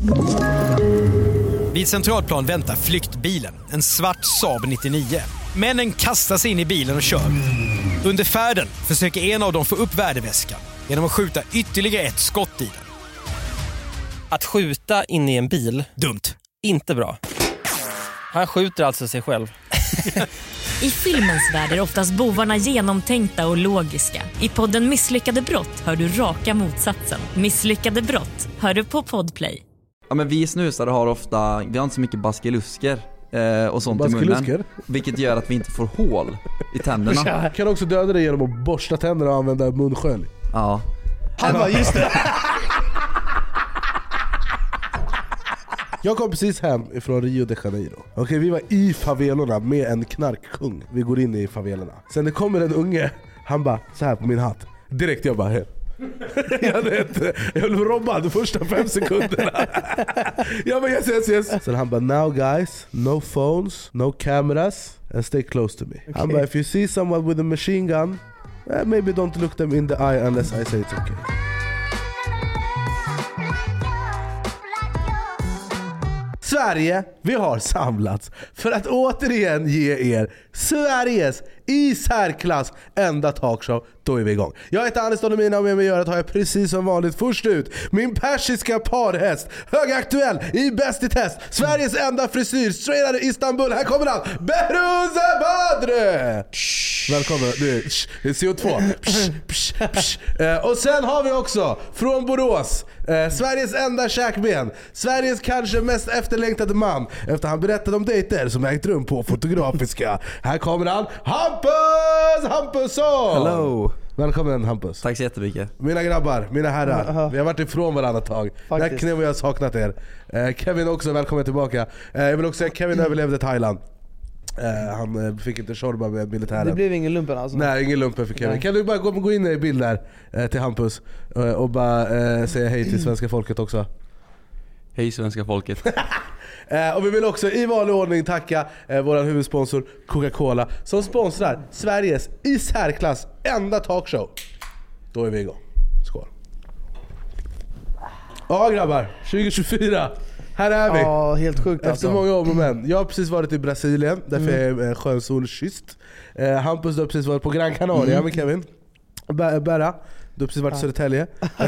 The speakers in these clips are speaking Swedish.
Vid Centralplan väntar flyktbilen, en svart Saab 99. Männen kastar sig in i bilen och kör. Under färden försöker en av dem få upp värdeväskan genom att skjuta ytterligare ett skott i den. Att skjuta in i en bil, Dumt. inte bra. Han skjuter alltså sig själv. I filmens värld är oftast bovarna genomtänkta och logiska. I podden Misslyckade brott hör du raka motsatsen. Misslyckade brott hör du på Podplay. Ja, men vi snusare har ofta, vi har inte så mycket baskelusker och sånt i munnen. Vilket gör att vi inte får hål i tänderna. Kan också döda dig genom att borsta tänderna och använda munskölj. Ja. Han var just det. Jag kom precis hem ifrån Rio de Janeiro. Okej, vi var i favelorna med en knarkkung. Vi går in i favelorna. Sen det kommer en unge, han bara så här på min hatt. Direkt jag bara här. Jag blev robbad de första 5 sekunderna. Jag bara yes. Sen han bara now guys, no phones, no cameras and stay close to me. Okay. Han bara if you see someone with a machine gun, maybe don't look them in the eye unless I say it's okay. Sverige, vi har samlats för att återigen ge er Sveriges i särklass enda talkshow. Då är vi igång. Jag heter Anis Don Demina och med mig gör att har jag precis som vanligt först ut min persiska parhäst, högaktuell i Bäst i test, Sveriges enda frisyr, straightare Istanbul. Här kommer han, Behrouz Badre. Välkommen, det är CO2. Och sen har vi också från Borås Sveriges enda käkben, Sveriges kanske mest efterlängtade man efter han berättade om dejter som ägt rum på Fotografiska. Här kommer han, Hampusson! Hello! Välkommen Hampus. Tack så jättemycket. Mina grabbar, mina herrar, vi har varit ifrån varandra ett tag. Där knäv jag har saknat er. Kevin också, välkommen tillbaka. Jag vill också säga Kevin överlevde Thailand. Han fick inte shorba med militären. Det blev ingen lumpen alltså? Nej, ingen lumpen för Kevin. Nej. Kan du bara gå in i bild där till Hampus och bara säga hej till svenska folket också? Hej svenska folket. Och vi vill också i vanlig ordning tacka vår huvudsponsor Coca-Cola som sponsrar Sveriges i särklass enda talkshow. Då är vi igång. Skål. Ja grabbar, 2024. Här är vi. Ja, helt sjukt efter många år med. Jag har precis varit i Brasilien. Därför är jag skön solkysst. Hampus, du har precis varit på Gran Canaria med Kevin. Berra, du har precis varit i Södertälje.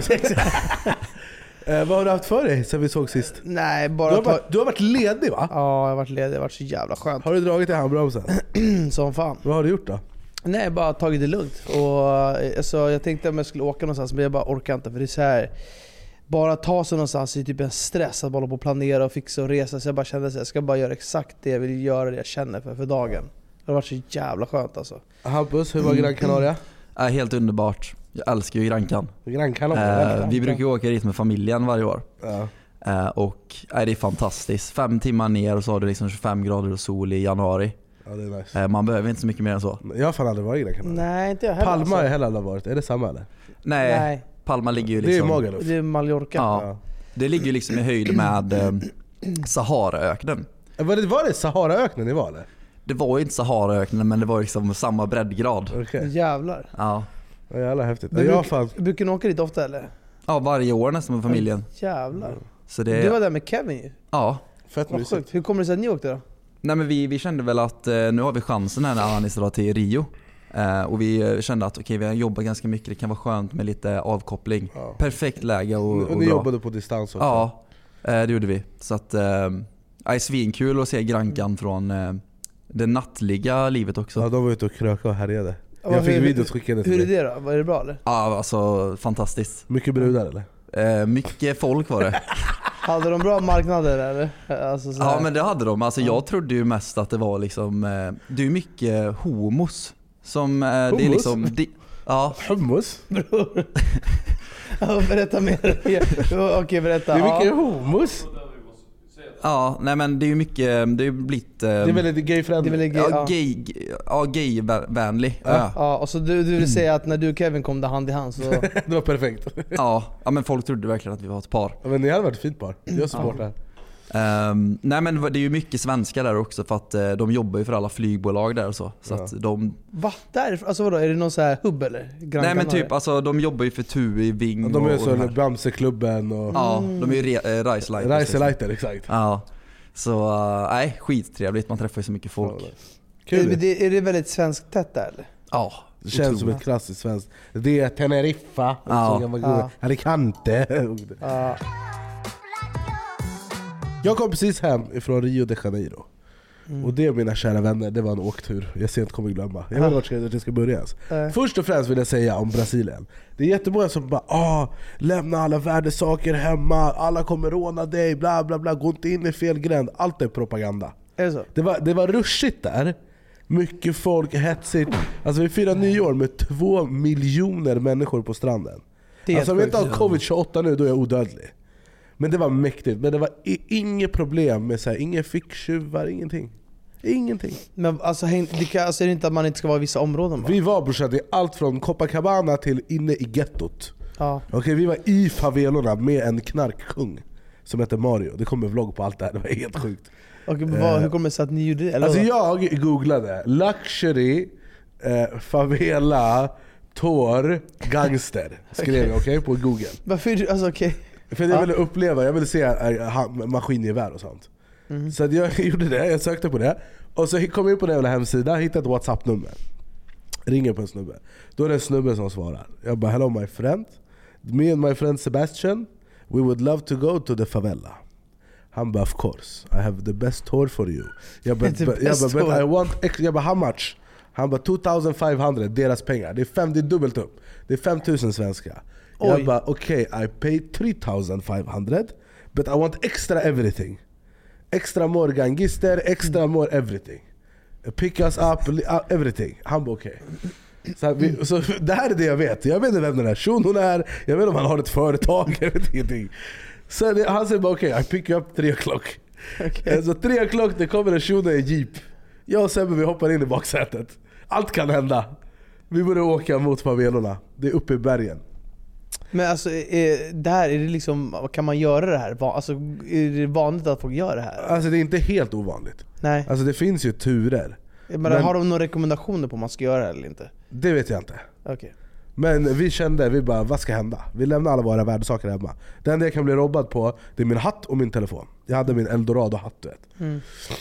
Vad har du haft för dig sen vi såg sist? Nej, bara du har varit ledig va? Ja, jag har varit ledig. Det har varit så jävla skönt. Har du dragit i handbromsen? Som fan. Vad har du gjort då? Nej, bara tagit det lugnt. Och alltså, jag tänkte om jag skulle åka någonstans, men jag bara orkar inte. För det är så här, bara ta sig någonstans i typ en stress att bara på planera och fixa och resa. Så jag bara kände att jag ska bara göra exakt det jag vill göra, det jag känner för dagen. Det har varit så jävla skönt alltså. Hampus, hur var Gran Canaria? Helt underbart. Jag älskar ju Gran Canaria. Vi brukar åka dit med familjen varje år. Ja. Och det är fantastiskt. 5 timmar ner och så har du liksom 25 grader och sol i januari. Ja, det är nice. Man behöver inte så mycket mer än så. Jag har fan aldrig varit i Gran Canaria. Nej, inte jag heller. Palma är heller aldrig varit. Är det samma eller? Nej. Palma ligger ju liksom... Det är Magaluf. Det är Mallorca. Ja. Det ligger ju liksom i höjd med Saharaöknen. Var det Saharaöknen ni var eller? Det var ju inte Saharaöknen, men det var liksom samma breddgrad. Okay. Jävlar. Ja. Det är jävla häftigt. Brukar ni åka dit ofta eller? Ja, varje år nästan med familjen. Jävlar. Så det... Du var där med Kevin ju. Ja. Fett mysigt. Hur kommer det sig att ni åkte då? Nej, men vi kände väl att nu har vi chansen här när Anis drar till Rio. Och vi kände att vi har jobbat ganska mycket. Det kan vara skönt med lite avkoppling. Ja. Perfekt läge och ni jobbade på distans också. Ja, det gjorde vi. Så att är svinkul att se Grankan från det nattliga livet också. Ja, de var ute och kröka och härjade. Jag fick videos skickade till mig. Hur är det då? Var det bra eller? Ja, alltså fantastiskt. Mycket brudar eller? Mycket folk var det. Hade de bra marknader eller? Alltså, ja, men det hade de. Alltså, jag trodde ju mest att det var liksom... det är mycket homos. Som hummus? Det är liksom... ja. Hummus? Ja, berätta mer. Okej, berätta. Det är mycket homos. Ja, nej men det är ju mycket, det är blivit... det är väldigt gay-friendly. Gay-vänlig. Ja, och så du vill säga att när du och Kevin kom där hand i hand så... Det var perfekt. Ja, men folk trodde verkligen att vi var ett par. Ja, men ni hade varit ett fint par. Jag supportar. Nej men det är ju mycket svenskar där också för att de jobbar ju för alla flygbolag där och så. Så att de... Va? Där? Alltså vadå? Är det någon så här hubb eller? Nej men typ, alltså de jobbar ju för TUI, Ving de är och så Bamseklubben och... Ja, de är ju Reiseleiter, exakt. Ja, så nej, skittrevligt. Man träffar ju så mycket folk. Kul. Är det väldigt svenskt tätt där eller? Ja, det känns som ett klassiskt svenskt. Det är Teneriffa, Alicante. Jag kom precis hem ifrån Rio de Janeiro. Och det, mina kära vänner, det var en åktur jag sent kommer glömma. Jag vet inte vart jag ska börja ens. Först och främst vill jag säga om Brasilien. Det är jättemånga som bara lämna alla värdesaker hemma, alla kommer råna dig, bla bla bla, gå inte in i fel gränd. Allt är propaganda. Är det så? Det var rushigt där. Mycket folk, hetsigt. Alltså vi firar nyår med 2 miljoner människor på stranden. Alltså om jag inte har covid-28 nu, då är jag odödlig. Men det var mäktigt. Men det var inget problem med så här, inga ficktjuvar, ingenting. Men alltså är det inte att man inte ska vara i vissa områden va? Vi var brorsan, allt från Copacabana till inne i gettot. Ja. Okej, vi var i favelorna med en knarkkung som heter Mario. Det kommer vlogg på allt det här, det var helt sjukt. Okej, men hur kommer det sig att ni gjorde det? Eller alltså jag googlade luxury, favela, tour, gangster. Skrev jag okej, på Google. Varför? Alltså okej. För jag ville uppleva, jag ville se maskingevär och sånt. Så att jag gjorde det, jag sökte på det. Och så kom jag in på den hemsida, hittade ett WhatsApp-nummer. Ringer på en snubbe. Då är det en snubbe som svarar. Jag bara, hello my friend. Me and my friend Sebastian, we would love to go to the favela. Han bara, of course, I have the best tour for you. Jag bara, but I want extra. Jag bara, how much? Han bara, 2500, deras pengar. Det är dubbelt upp. Det är 5000 svenska. Jag bara, okay, I pay 3500, but I want extra everything. Extra more gangister, extra more everything. Pick us up, everything. Han bara, okej. Så det här är det jag vet. Jag vet inte vem den här shunon är. Jag vet inte om han har ett företag. Jag vet ingenting. Så han säger bara, okej, I pick you up 3 o'clock. Okay. Så 3 o'clock, det kommer en shuno i jeep. Jag och Sebbe, vi hoppar in i baksätet. Allt kan hända. Vi börjar åka mot favelorna. Det är uppe i bergen. Men alltså, där är det liksom, kan man göra det här? Alltså, är det vanligt att folk gör det här? Alltså det är inte helt ovanligt. Nej. Alltså det finns ju turer. Men har de några rekommendationer på om man ska göra det eller inte? Det vet jag inte. Okay. Men vi bara, vad ska hända? Vi lämnar alla våra värdesaker hemma. Det enda jag kan bli robbad på, det är min hatt och min telefon. Jag hade min Eldorado-hatt, du vet.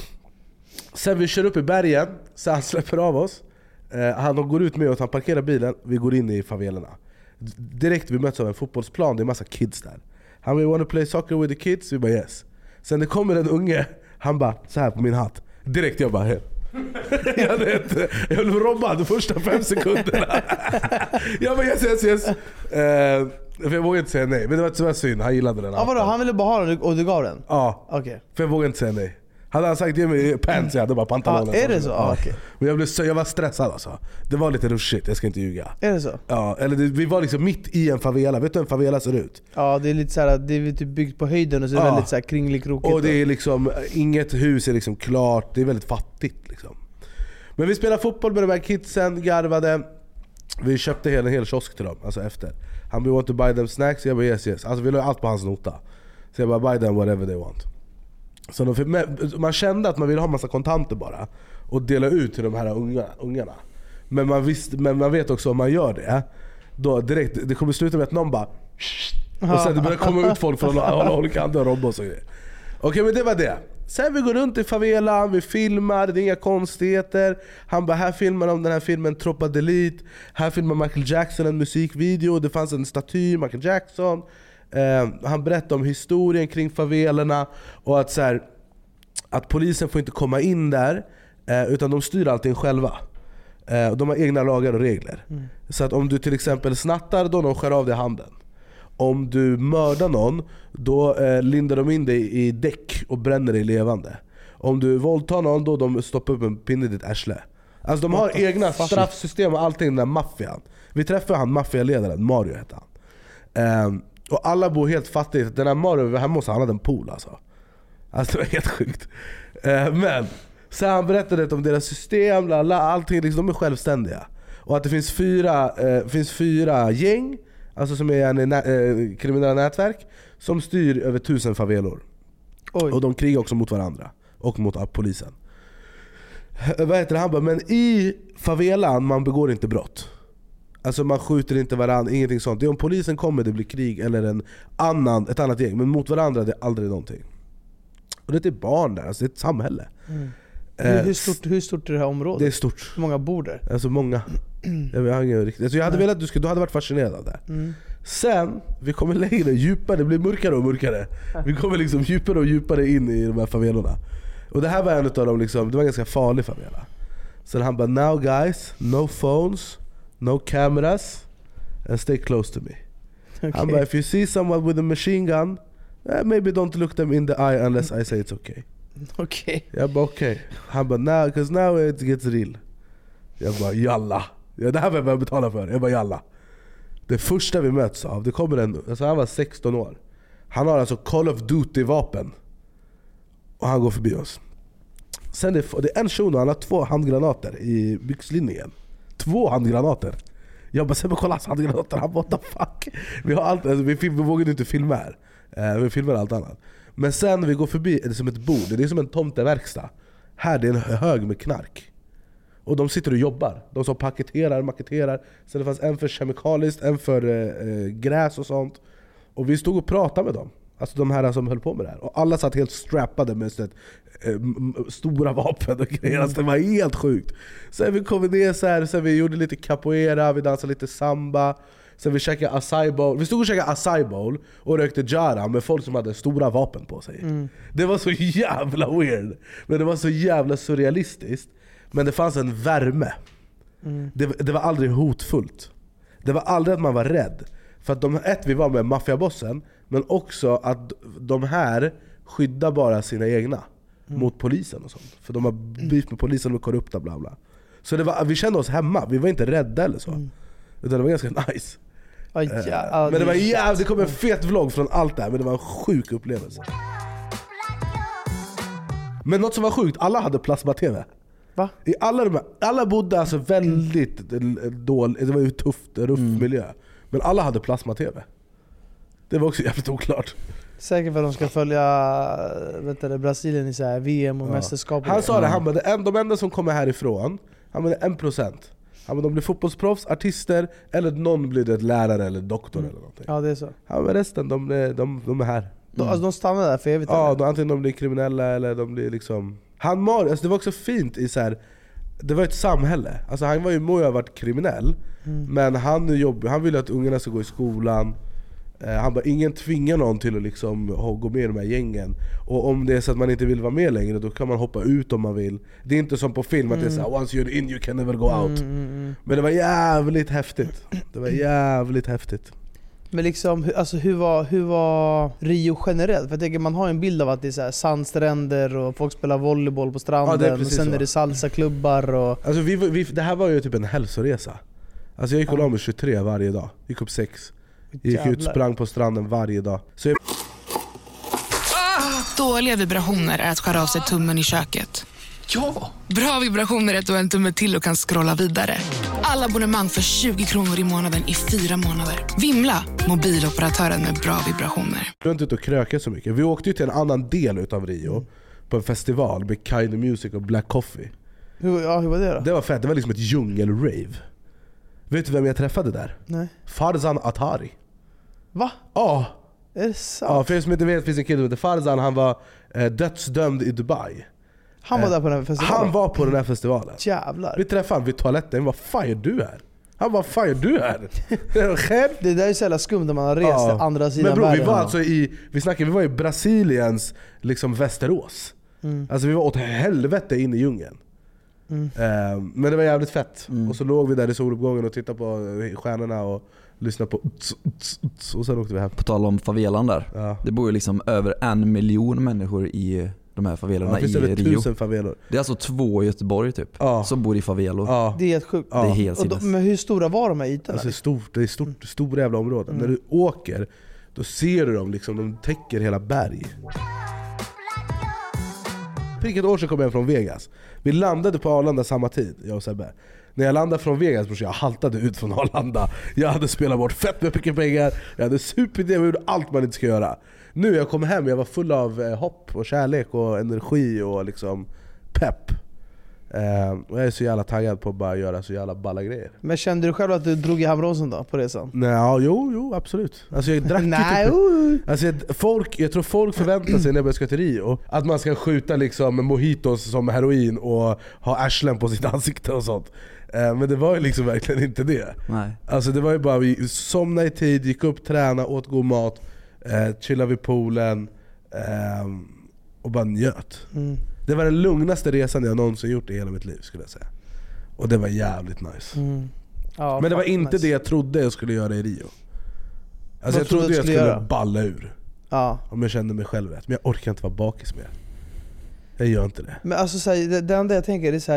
Sen vi kör upp i bergen, så han släpper av oss. Han går ut med oss, han parkerar bilen. Vi går in i favelerna. Direkt vi möts av en fotbollsplan, det är massa kids där. Han bara, wanna play soccer with the kids? Vi bara yes. Sen det kommer en unge, han bara så här på min hatt. Direkt jag bara jag blev robbad de första 5 sekunderna. Jag bara yes. För jag vågade inte säga nej. Men det var tyvärr synd, han gillade den. Vadå, han ville bara ha den och du gav den? Ja, okay. För jag vågade inte säga nej. Hade han sagt ge mig pants, jag hade bara pantalonen. Är det så? Okay. Men jag var stressad alltså. Det var lite rushigt, jag ska inte ljuga. Är det så? Ja, eller vi var liksom mitt i en favela. Vet du hur en favela ser ut? Ja, det är lite såhär, det är typ byggt på höjden och så är det väldigt såhär kringelikrokigt. Och det är liksom, inget hus är liksom klart. Det är väldigt fattigt liksom. Men vi spelade fotboll med de här kidsen, garvade. Vi köpte en hel kiosk till dem, alltså efter. Han bara, want to buy them snacks? Jag bara yes. Alltså vi la allt på hans nota. Så jag bara, buy them whatever they want. Så man kände att man ville ha massa kontanter bara och dela ut till de här ungarna. Men man vet också om man gör det, då direkt, det kommer sluta med att någon bara och sen det börjar komma ut folk från alla olika andra och robba och så. Okej, men det var det. Sen vi går runt i favelan, vi filmar, det är inga konstigheter. Han bara, här filmar de den här filmen Tropa Delete. Här filmar Michael Jackson en musikvideo. Det fanns en staty, Michael Jackson. Han berättade om historien kring favelerna. Och att, så här, att polisen får inte komma in där, utan de styr allting själva. De har egna lagar och regler. Så att om du till exempel snattar, då de skär av dig handen. Om du mördar någon, då lindar de in dig i däck och bränner dig levande. Om du våldtar någon, då de stoppar upp en pinne i ditt arsle. Alltså de har egna straffsystem och allting, den där maffian. Vi träffade han maffialedaren, Mario heter han. Och alla bor helt fattigt. Den här Mario hemma hos han hade en pool alltså. Alltså det var helt sjukt. Men så han berättade om deras system, allting liksom, de är självständiga. Och att det finns fyra gäng, alltså som är kriminella nätverk, som styr över 1000 favelor. Oj. Och de krigar också mot varandra och mot polisen. Vad heter det? Han bara, men i favelan man begår inte brott. Alltså man skjuter inte varandra, ingenting sånt. Det är om polisen kommer det blir krig eller ett annat gäng. Men mot varandra det är aldrig någonting. Och det är barn där, alltså det är ett samhälle. Hur stort är det här området? Det är stort. Hur många bor där? Alltså många. Jag hade velat att du hade varit fascinerad av det. Sen, vi kommer längre, djupare, det blir mörkare och mörkare. Vi kommer liksom djupare och djupare in i de här favelorna. Och det här var en av dem liksom, det var en ganska farlig favela. Så han bara, now guys, no phones, no cameras, and stay close to me. Okay. Han bara, if you see someone with a machine gun, maybe don't look them in the eye unless I say it's okay. Okej. Jag bara okej. Han bara now, because now it gets real. Jag bara jalla. Ja, det här var jag betala för. Jag bara jalla. Det första vi möts av, det kommer alltså han var 16 år. Han har alltså Call of Duty-vapen. Och han går förbi oss. Sen det är en shuno, han har 2 handgranater i byxlinjen. 2 handgranater. Jag bara, Sebbe kolla handgranater. Han bara, what the fuck. Vi har allt, alltså, vi vågade inte filma här. Vi filmar allt annat. Men sen när vi går förbi är det som ett bord. Det är som en tomteverkstad. Här det är en hög med knark. Och de sitter och jobbar. De som maketerar. Sen det fanns en för kemikaliskt, en för gräs och sånt. Och vi stod och pratade med dem. Alltså de här som höll på med det här. Och alla satt helt strappade med stora vapen och grejer. Alltså det var helt sjukt. Sen vi kom ner så här, sen vi gjorde lite capoeira, vi dansade lite samba. Sen vi käkade acai bowl. Vi stod och käkade acai bowl och rökte jara med folk som hade stora vapen på sig. Det var så jävla weird. Men det var så jävla surrealistiskt. Men det fanns en värme. Det var aldrig hotfullt. Det var aldrig att man var rädd. För att vi var med maffiabossen, men också att de här skyddar bara sina egna mot polisen och sånt. För de har beef med polisen och korrupta bla bla. Så vi kände oss hemma. Vi var inte rädda eller så. Utan det var ganska nice. Men det var det kom en fet vlogg från allt det här. Men det var en sjuk upplevelse. Men något som var sjukt, alla hade plasma-tv. Va? Alla bodde alltså väldigt dåligt. Det var ju tufft, ruff miljö. Men alla hade plasma-tv. Det var också jävligt oklart. Säkert för att de ska följa Brasilien i så här VM och mästerskap. Han sa det, han bara, de enda som kommer härifrån, han bara 1%. Han bara, de blir fotbollsproffs, artister, eller någon blir det ett lärare eller doktor eller någonting. Ja, det är så. Han bara, resten, de är här. Alltså de stannar där för evigt? Ja, antingen de blir kriminella eller de blir liksom... Alltså det var också fint i så här. Det var ett samhälle. Alltså han var ju må ha varit kriminell, men han ville att ungarna ska gå i skolan. Han bara, ingen tvingar någon till att liksom gå med i de här gängen. Och om det är så att man inte vill vara med längre, då kan man hoppa ut om man vill. Det är inte som på film att det är så här, once you're in you can never go out. Men det var jävligt häftigt. Men liksom, alltså hur var Rio generellt? För jag tänker, man har en bild av att det är så här sandstränder och folk spelar volleyboll på stranden, och sen är det salsaklubbar och... Alltså det här var ju typ en hälsoresa. Alltså jag gick och la mig 23 varje dag. Gick upp 6. Gick ut, sprang på stranden varje dag. Så Dåliga vibrationer är att skära av sig tummen i köket. Ja! Bra vibrationer är att du har en tumme till och kan scrolla vidare. Alla abonnemang för 20 kronor i månaden i 4 månader. Vimla! Mobiloperatören med bra vibrationer. Du har inte ute och krökat så mycket. Vi åkte ju till en annan del utav Rio. På en festival med Kind Music och Black Coffee. Hur var det då? Det var fett, det var liksom ett djungelrave. Vet du vem jag träffade där? Nej. Farzan Atari. Va? Ja. Är det sant? Ja, för er som inte vet finns en kille som heter Farzan. Han var dödsdömd i Dubai. Han var där på den här festivalen? Han var på den här festivalen. Jävlar. Vi träffade honom vid toaletten. Vad fan gör du här? Han bara, fan gör du här? Det där är så jävla skumt när man har rest till andra sidan världen. Men bro, vi var i Brasiliens liksom Västerås. Alltså vi var åt helvete in i djungeln. Men det var jävligt fett. Och så låg vi där i soluppgången och tittade på stjärnorna och lyssnade på och sen åkte vi hem. På tal om favelan där. Ja. Det bor ju liksom över 1 miljon människor i de här favelorna i Rio. 1000 favelor. Det är alltså 2 i Göteborg typ som bor i favelor. Det är helt sjukt. Det är helt sinnes. Men hur stora var de här ytorna? Alltså det är stora jävla områden. När du åker, då ser du dem liksom, de täcker hela berg. Vilket år så kom jag från Vegas. Vi landade på Arlanda samma tid, jag och Sebbe. När jag landade från Vegas, jag haltade ut från Arlanda. Jag hade spelat bort fett med mycket pengar. Jag hade supit det och gjorde allt man inte ska göra. Nu jag kom hem, jag var full av hopp och kärlek och energi och liksom pepp. Och jag är så jävla taggad på att bara göra så jävla balla grejer. Men kände du själv att du drog i handbromsen då på resan? Nej, jo, absolut. Alltså jag drack alltså jag tror folk förväntar sig när jag ska till Rio att man ska skjuta liksom mojitos som heroin och ha arslen på sitt ansikte och sånt. Men det var ju liksom verkligen inte det. Nej. Alltså det var ju bara vi somnade i tid, gick upp, träna, åt god mat, chillade vid poolen och bara njöt. Det var den lugnaste resan jag någonsin gjort i hela mitt liv, skulle jag säga. Och det var jävligt nice. Ja, men det var inte nice. Det jag trodde jag skulle göra i Rio. Alltså jag trodde jag skulle balla ur. Ja. Om jag kände mig själv rätt. Men jag orkar inte vara bakis mer. Jag gör inte det. Men alltså det enda jag tänker är så här,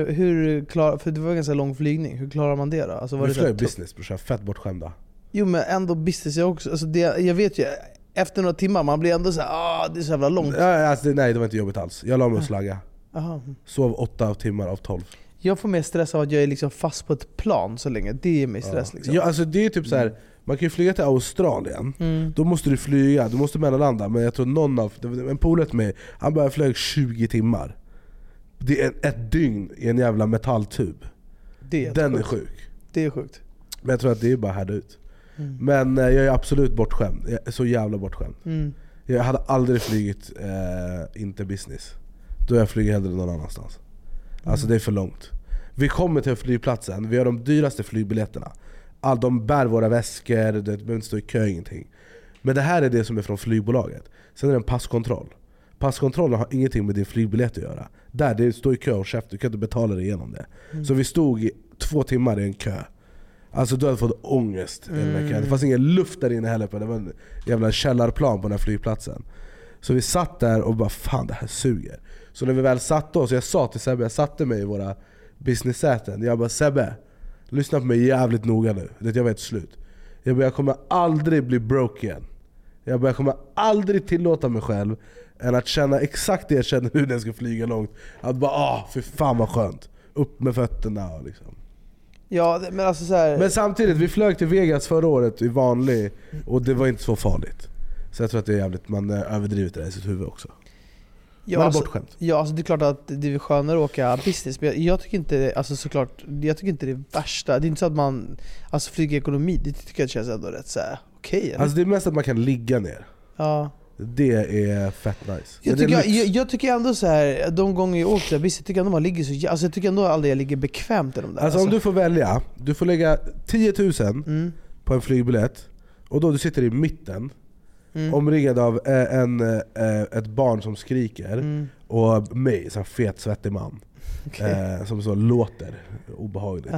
hur klar, för det var en ganska lång flygning. Hur klarar man det då? Alltså var vi det flög business, brorsan. Fett bortskämda. Jo men ändå business jag också. Alltså jag vet ju, efter några timmar man blir ändå så här, det är så jävla långt. Ja, alltså, nej, det var inte jobbigt alls. Jag la mig och slagga. Aha. Sov 8 timmar av 12. Jag får mer stress av att jag är liksom fast på ett plan så länge. Det är mer stress liksom. Ja, alltså det är typ så här. Man kan ju flyga till Australien. Då måste du flyga, du måste mellanlanda. Men jag tror någon av, en polare med han bara flög 20 timmar. Det är ett dygn i en jävla metalltub. Den är sjuk. Det är sjukt. Men jag tror att det är bara härda ut. Men jag är absolut bortskämd. Jag är så jävla bortskämd. Jag hade aldrig flygit inte business. Då jag flyger hellre någon annanstans. Alltså det är för långt. Vi kommer till flygplatsen, vi har de dyraste flygbiljetterna. De bär våra väskor, det behöver inte stå i kö, ingenting. Men det här är det som är från flygbolaget. Sen är det en passkontroll. Passkontrollen har ingenting med din flygbiljett att göra. Där det står i kö och käft, du kan inte betala dig igenom det. Så vi stod i 2 timmar i en kö. Alltså du hade fått ångest. Det fanns ingen luft där inne heller. Det var en jävla källarplan på den här flygplatsen. Så vi satt där och bara, fan det här suger. Så när vi väl satte oss, jag sa till Sebbe, jag satte mig i våra business-säten. Jag bara, Sebbe, lyssna på mig jävligt noga nu. Jag vet slut. Jag kommer aldrig bli broke igen. Jag kommer aldrig tillåta mig själv än att känna exakt det jag känner nu när jag ska flyga långt. Att bara, för fan vad skönt. Upp med fötterna och liksom. Ja, men alltså så här. Men samtidigt, vi flög till Vegas förra året i vanlig och det var inte så farligt. Så jag tror att det är jävligt, man överdrivet det i sitt huvud också. Ja, alltså det är klart att det är skönare att åka business, men jag tycker inte, alltså såklart, jag tycker inte det är värsta. Det är inte så att man, alltså flyger ekonomi, det tycker jag känns ändå rätt så här okej. Alltså det är mest att man kan ligga ner. Ja. Det är fett nice. Jag tycker ändå så här, de gånger jag åker business, tycker jag ändå man ligger så, alltså jag tycker ändå aldrig jag ligger bekvämt i de där. Alltså om du får välja, du får lägga 10 000 på en flygbiljett och då du sitter i mitten. Omringad av ett barn som skriker och mig, en fet svettig man som så låter obehagligt.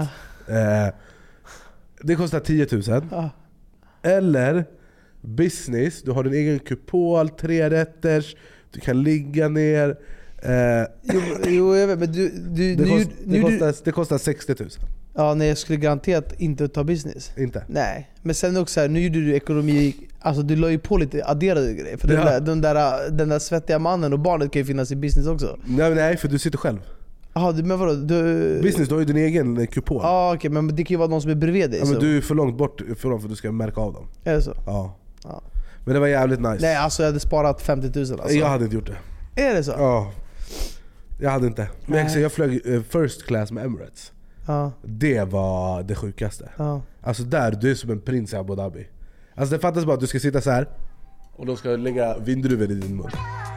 Det kostar 10 000. Eller business, du har din egen kupol, 3 rätters, du kan ligga ner. Jo, jag vet, men det kostar 60 000. Ja, nej, jag skulle garanterat inte ta business. Inte? Nej, men sen också här, nu gjorde du ekonomi, alltså du la ju på lite adderade grejer. För den där svettiga mannen och barnet kan ju finnas i business också. Nej, för du sitter själv. Jaha, men vadå? Business, du har ju din egen kupol. Ja, okej, men det kan ju vara någon som är bredvid dig. Ja, men du är för långt bort för dem för att du ska märka av dem. Är det så? Ja. Men det var jävligt nice. Nej, alltså jag hade sparat 50 000 alltså. Jag hade inte gjort det. Är det så? Ja. Jag hade inte. Men jag flög first class med Emirates. Ja. Det var det sjukaste. Ja. Alltså där, du är som en prins i Abu Dhabi. Alltså det fattas bara att du ska sitta så här och de ska lägga vindruven i din mun.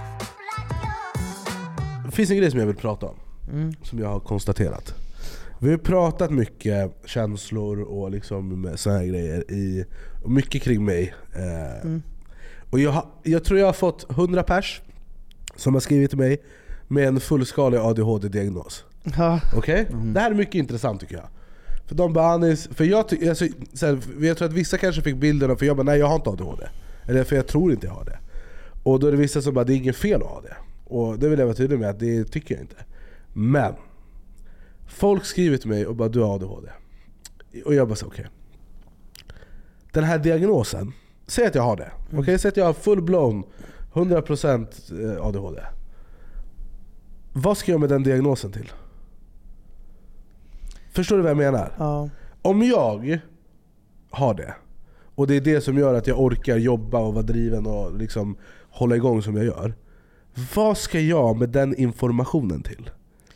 Det finns en grej som jag vill prata om, som jag har konstaterat. Vi har pratat mycket känslor och liksom såna här grejer och mycket kring mig. Och jag tror jag har fått 100 pers som har skrivit till mig med en fullskalig ADHD-diagnos. Okej? Det här är mycket intressant tycker jag. För de bara, för jag tror att vissa kanske fick bilden, för jag bara, nej jag har inte ADHD. Eller för jag tror inte jag har det. Och då är det vissa som bara, det är ingen fel att ha det. Och det vill jag vara tydlig med att det tycker jag inte. Men folk skriver till mig och bara, du har ADHD. Och jag bara så okej. Den här diagnosen, säg att jag har det. Okej, säg att jag har full-blown 100% ADHD. Vad ska jag med den diagnosen till? Förstår du vad jag menar? Ja. Om jag har det Och det är det som gör att jag orkar jobba och vara driven och liksom hålla igång som jag gör. Vad ska jag med den informationen till?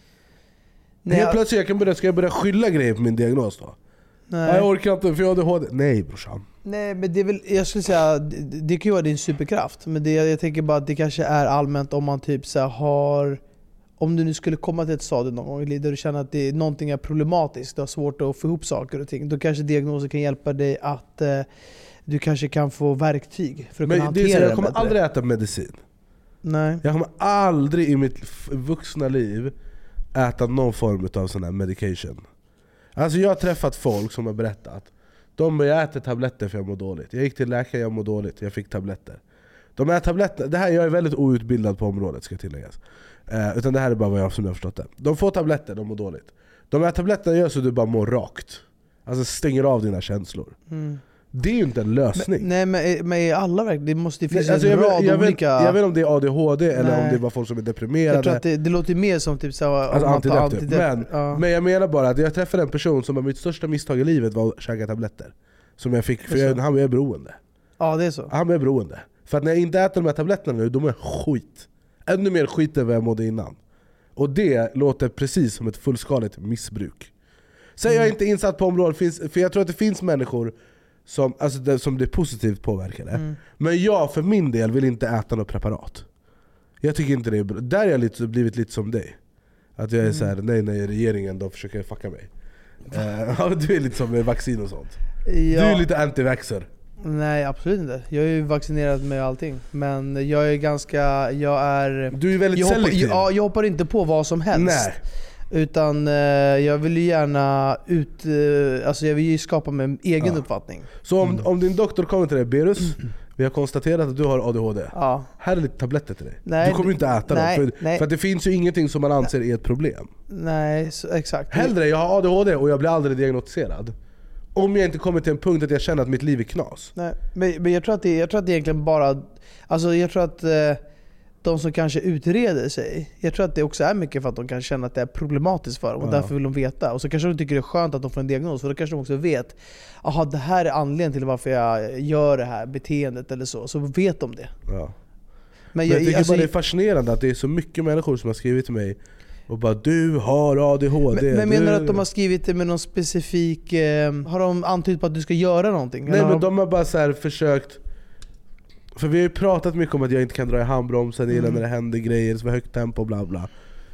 Helt plötsligt ska jag börja skylla grejer på min diagnos då. Nej. Jag orkar inte för jag har ADHD. Nej brorsan. Nej, men det är väl, jag skulle säga, det kan ju vara din superkraft. Men jag tänker bara att det kanske är allmänt om man typ så här har... Om du nu skulle komma till ett stadium någon gång där du känner att någonting är problematiskt, du har svårt att få ihop saker och ting, då kanske diagnoser kan hjälpa dig att du kanske kan få verktyg för att kunna hantera det. Jag kommer aldrig äta medicin. Nej. Jag kommer aldrig i mitt vuxna liv äta någon form av sån här medication. Alltså jag har träffat folk som har berättat, jag äter tabletter för jag mår dåligt. Jag gick till läkare, jag mår dåligt, jag fick tabletter. De här tabletterna, det här, jag är väldigt outbildad på området ska tilläggas. Utan det här är bara vad jag har förstått det. De får tabletter, de mår dåligt. De här tabletterna gör så att du bara mår rakt. Alltså stänger av dina känslor. Det är ju inte en lösning. Men är alla verkligen? Det måste finnas alltså, en rad olika... Jag vet om det är ADHD eller om det är bara folk som är deprimerade. Jag tror att det låter mer som typ så alltså men jag menar bara att jag träffade en person som var mitt största misstag i livet var att käka tabletter. Som jag fick, för han är beroende. Ja, det är så. Han är beroende. För att när jag inte äter de här tabletterna nu, då mår jag skit. Ännu mer skit än vad jag mådde innan. Och det låter precis som ett fullskaligt missbruk. Så jag är inte insatt på området, för jag tror att det finns människor som blir positivt påverkade. Men jag för min del vill inte äta något preparat. Jag tycker inte det är bra. Där har jag blivit lite som dig. Att jag är så här, nej regeringen då försöker fucka mig. Du är lite som med vaccin och sånt. Ja. Du är lite anti-vaxxer. Nej, absolut inte. Jag är ju vaccinerad med allting. Men jag är ganska... Du är väldigt selektiv. Jag hoppar inte på vad som helst. Nej. Utan jag vill ju gärna alltså jag vill ju skapa mig en egen uppfattning. Så om din doktor kommer till dig, Berus, vi har konstaterat att du har ADHD. Här är lite tabletter till dig. Du kommer inte äta dem. För att det finns ju ingenting som man anser är ett problem. Nej, exakt. Hellre jag har ADHD och jag blir aldrig diagnostiserad. Om jag inte kommer till en punkt att jag känner att mitt liv är knas. Nej, men jag tror att det egentligen bara... Alltså jag tror att de som kanske utreder sig, jag tror att det också är mycket för att de kan känna att det är problematiskt för dem och därför vill de veta. Och så kanske de tycker det är skönt att de får en diagnos, för då kanske de också vet att det här är anledningen till varför jag gör det här beteendet eller så vet de det. Ja. Men jag tycker bara det är fascinerande att det är så mycket människor som har skrivit till mig och bara du har ADHD. Men menar du att de har skrivit det med någon specifik... har de antytt på att du ska göra någonting? Nej, men de har bara så här försökt... För vi har ju pratat mycket om att jag inte kan dra i handbromsen när det händer grejer, så högt tempo och bla bla.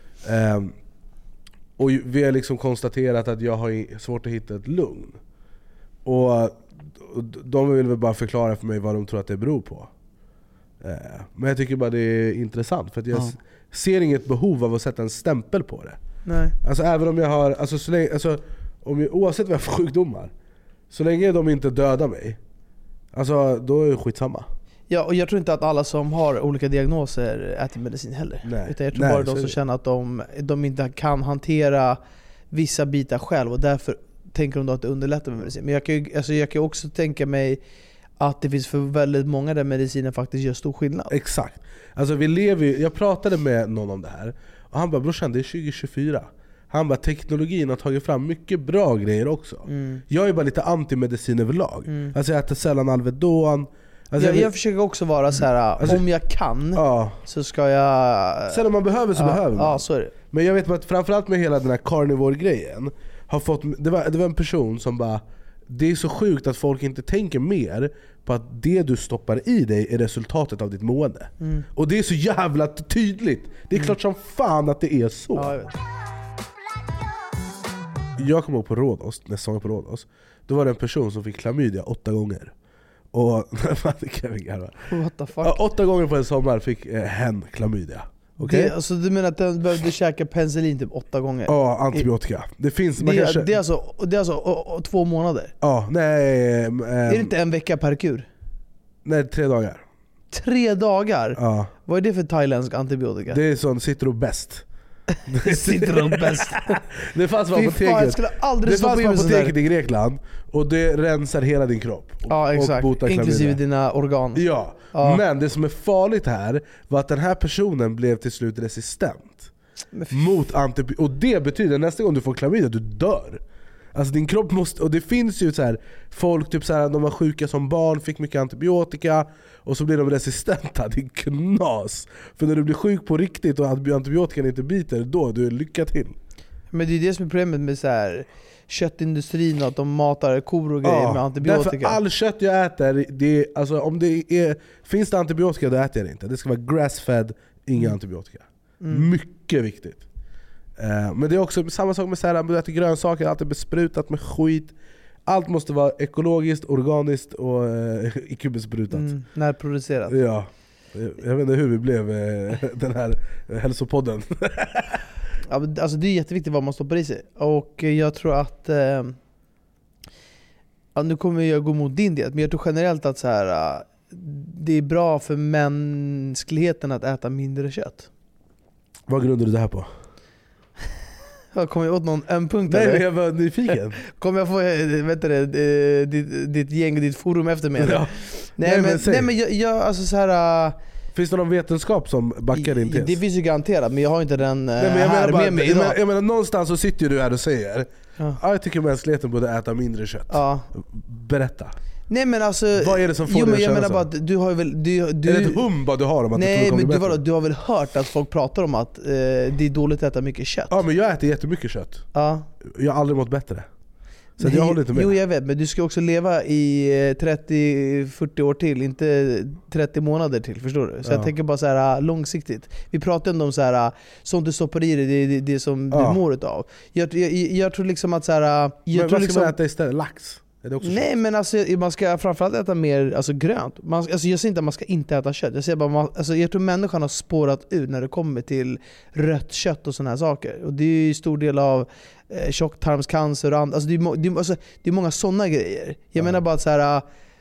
Och vi har liksom konstaterat att jag har svårt att hitta ett lugn. Och de vill väl bara förklara för mig vad de tror att det beror på. Men jag tycker bara det är intressant, för att jag ser inget behov av att sätta en stämpel på det. Nej. Alltså även om jag har, alltså, så länge, alltså, oavsett vad jag har för sjukdomar, så länge de inte dödar mig, alltså då är det skitsamma. Ja, och jag tror inte att alla som har olika diagnoser äter medicin heller. Nej. Utan jag tror bara de som känner att de inte kan hantera vissa bitar själv, och därför tänker de då att det underlättar med medicin. Men jag kan också tänka mig att det finns för väldigt många där medicinen faktiskt gör stor skillnad. Exakt. Alltså jag pratade med någon om det här och han bara, brorsan, det är 2024. Han bara, teknologin har tagit fram mycket bra grejer också. Jag är bara lite anti-medicin överlag. Alltså jag äter sällan Alvedon. Alltså jag försöker också vara så här, alltså, om jag kan så ska jag... Sen om man behöver så behöver man. Ja, så är det. Men jag vet att framförallt med hela den här carnivore-grejen har fått, det var en person som bara, det är så sjukt att folk inte tänker mer på att det du stoppar i dig är resultatet av ditt mående. Och det är så jävla tydligt. Det är klart som fan att det är så. Ja, jag kom ihåg på Rhodos, när jag såg på Rhodos, då var det en person som fick klamydia 8 gånger. Och what the fuck? 8 gånger på en sommar fick hen klamydia. Okay? Alltså du menar att den behövde käka penicillin typ 8 gånger? Ja, antibiotika. Det finns, det är alltså 2 månader? Ja, nej. Är det inte en vecka per kur? Nej, 3 dagar. 3 dagar? Ja. Vad är det för thailändsk antibiotika? Det är sån Citrobest. Citrobest. Det fanns på apoteket. Det fanns på apoteket i Grekland. Och det rensar hela din kropp. Ja, exakt. Och inklusive dina organ. Ja. Men det som är farligt här var att den här personen blev till slut resistent mot antibiotika. Och det betyder nästa gång du får klamydia, du dör. Alltså din kropp måste, och det finns ju så här folk typ så här, de var sjuka som barn, fick mycket antibiotika och så blir de resistenta. Det är knas. För när du blir sjuk på riktigt och antibiotikan inte biter, då du är lycka till. Men det är det som är problemet med så här köttindustrin och att de matar kor och grejer med antibiotika. Därför all kött jag äter, alltså om finns det antibiotika, då äter jag det inte. Det ska vara grass-fed, inga antibiotika. Mycket viktigt. Men det är också samma sak med så här, att grönsaker, allt är besprutat med skit. Allt måste vara ekologiskt, organiskt och icke besprutat. Närproducerat. Ja. Jag vet inte hur vi blev den här hälsopodden. Ja, alltså det är jätteviktigt vad man stoppar i sig. Och jag tror att nu kommer jag gå mot din diet, men jag tror generellt att så här, det är bra för mänskligheten att äta mindre kött. Vad grundar du det här på? Kommer jag åt en punkt? Nej, eller? jag var nyfiken. Kommer jag få ditt gäng och ditt forum efter mig? Ja. Nej, men jag alltså så här. Finns det någon vetenskap som backar din tes? Det finns ju garanterat, men jag har inte den med mig idag. Jag menar, någonstans så sitter du här och säger jag tycker mänskligheten borde äta mindre kött. Berätta. Nej, men alltså, vad är det som får dig att jag känna menar så? Bara att du har väl... är det ett hum vad du har om att nej, det men du har väl hört att folk pratar om att det är dåligt att äta mycket kött? Ja, men jag äter jättemycket kött. Ja. Jag har aldrig mått bättre. Så jag håller inte med. Jo, jag vet, men du ska också leva i 30-40 år till, inte 30 månader till, förstår du? Så jag tänker bara så här långsiktigt. Vi pratar om så här, som du stoppar i dig, det som du mår utav. Jag tror liksom att så här... Men vad ska man äta istället? Lax? Nej, men alltså, man ska framförallt äta mer grönt. Alltså, jag säger inte att man ska inte äta kött. Jag säger bara jag tror människan har spårat ut när det kommer till rött kött och såna här saker. Och det är ju stor del av tjocktarmscancer och annat. Alltså, det är många sådana grejer. Jag menar bara att så här,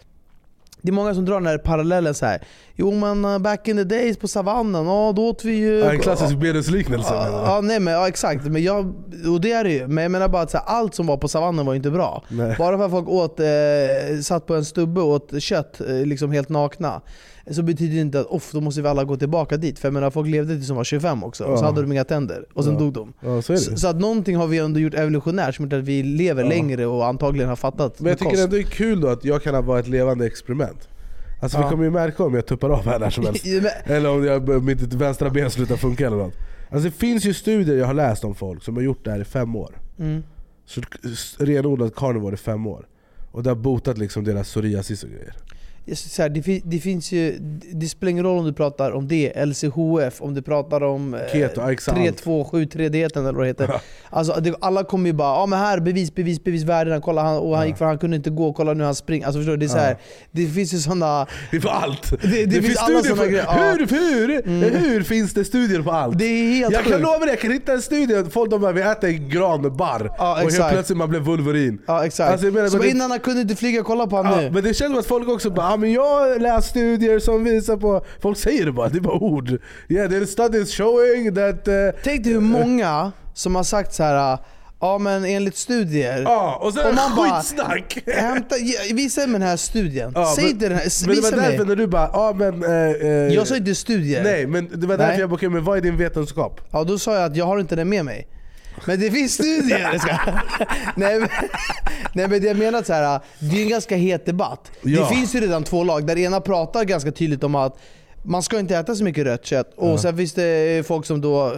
det är många som drar den här parallellen så här. Jo, men back in the days på savannen, då åt vi ju... En klassisk bedusliknelse. Exakt. Men och det är det ju. Men jag menar bara att så här, allt som var på savannen var inte bra. Nej. Bara för att folk satt på en stubbe och åt kött liksom helt nakna, så betyder det inte att då måste vi alla gå tillbaka dit. För jag menar, folk levde tills de var 25 också. Och så hade de inga tänder. Och sen dog de. Så att någonting har vi ändå gjort evolutionärt som att vi lever längre och antagligen har fattat. Men jag tycker ändå det är kul då att jag kan vara ett levande experiment. Alltså vi kommer ju märka om jag tuppar av här som helst. Eller om mitt vänstra ben slutar funka eller något. Alltså det finns ju studier jag har läst om folk som har gjort det här i 5 år. Så renodlat carnivore i 5 år. Och det har botat liksom deras psoriasis och grejer. Så här, det finns ju, det spelar ingen roll om du pratar om det, LCHF, om du pratar om keto, 3-2-7-3-dieten eller vad det heter. Alltså, alla kommer ju bara, men här bevis värdena, kolla han gick för han kunde inte gå, kolla nu han springer. Alltså förstår du, det är så här, det finns ju sådana... Det är för allt. Det finns alla sådana grejer. Hur finns det studier på allt? Det är helt jag kan lova dig, jag kan hitta en studie folk de bara, vi äter granbarr och helt plötsligt man blev vulverin. Ja, exakt. Alltså, så innan han kunde inte flyga, kolla på han nu. Men det känns som att folk också bara, men jag har läst studier som visar på, folk säger det bara ord. Yeah, there are studies showing that... Tänk dig hur många som har sagt så här. Ja, men enligt studier. Och sen skitsnack. Visa mig den här studien. Säg inte den här. Men det var därför när du bara, jag sa inte studier. Nej, men det var därför jag bara, men vad är din vetenskap? Ja, då sa jag att jag har inte den med mig. Men det finns studier. Nej, men jag menar så här, det är en ganska het debatt. Det finns ju redan 2 lag där ena pratar ganska tydligt om att man ska inte äta så mycket rött kött. Och sen finns det folk som då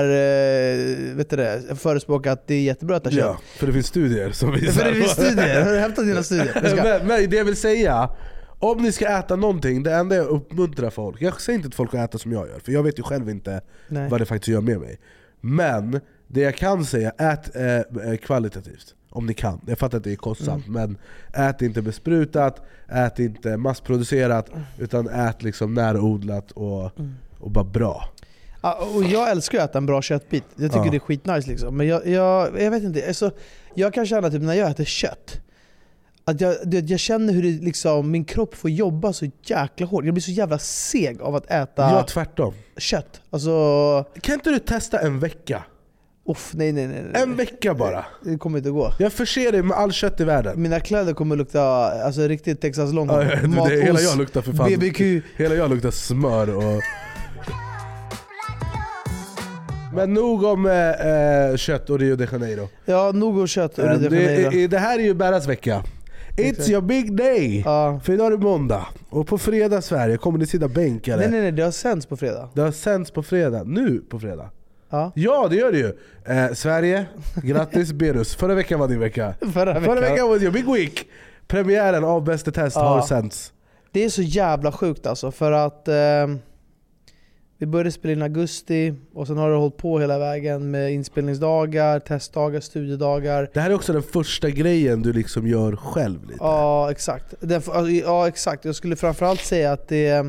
är förespråkar att det är jättebra att äta kött. Ja, för det finns studier som visar. För det finns studier. Har du hämtat dina studier? Men det jag vill säga, om ni ska äta någonting, det enda jag uppmuntrar folk. Jag säger inte att folk ska äta som jag gör, för jag vet ju själv inte vad det faktiskt gör med mig. Men det jag kan säga, ät kvalitativt. Om ni kan. Jag fattar att det är kostsamt, men ät inte besprutat, ät inte massproducerat, utan ät liksom närodlat och bara bra. Och jag älskar att äta en bra köttbit. Jag tycker det är skitnice liksom. Men jag vet inte, alltså, jag kan känna typ när jag äter kött att jag känner hur det liksom, min kropp får jobba så jäkla hårt. Jag blir så jävla seg av att äta tvärtom. Kött. Alltså, kan inte du testa en vecka? Nej. En vecka bara. Det kommer inte gå. Jag förser dig med all kött i världen. Mina kläder kommer lukta alltså riktigt Texas Longhorn. Hela jag luktar för fan. BBQ. Hela jag luktar smör och... Men nog om kött och Rio de Janeiro. Ja, nog om kött och Rio de Janeiro. Det här är ju Berras vecka. It's your big day. För idag är det måndag. Och på fredag Sverige kommer ni sitta bänkare. Nej, det har sänds på fredag. Det har sänds på fredag. Nu på fredag. Ja, det gör det ju. Sverige, grattis Berus. Förra veckan var din vecka. Förra veckan var your big week. Premiären av Bäst i test har sänds. Det är så jävla sjukt alltså. För att vi började spela in augusti. Och sen har det hållit på hela vägen med inspelningsdagar, testdagar, studiedagar. Det här är också den första grejen du liksom gör själv lite. Ja, exakt. Ja, exakt. Jag skulle framförallt säga att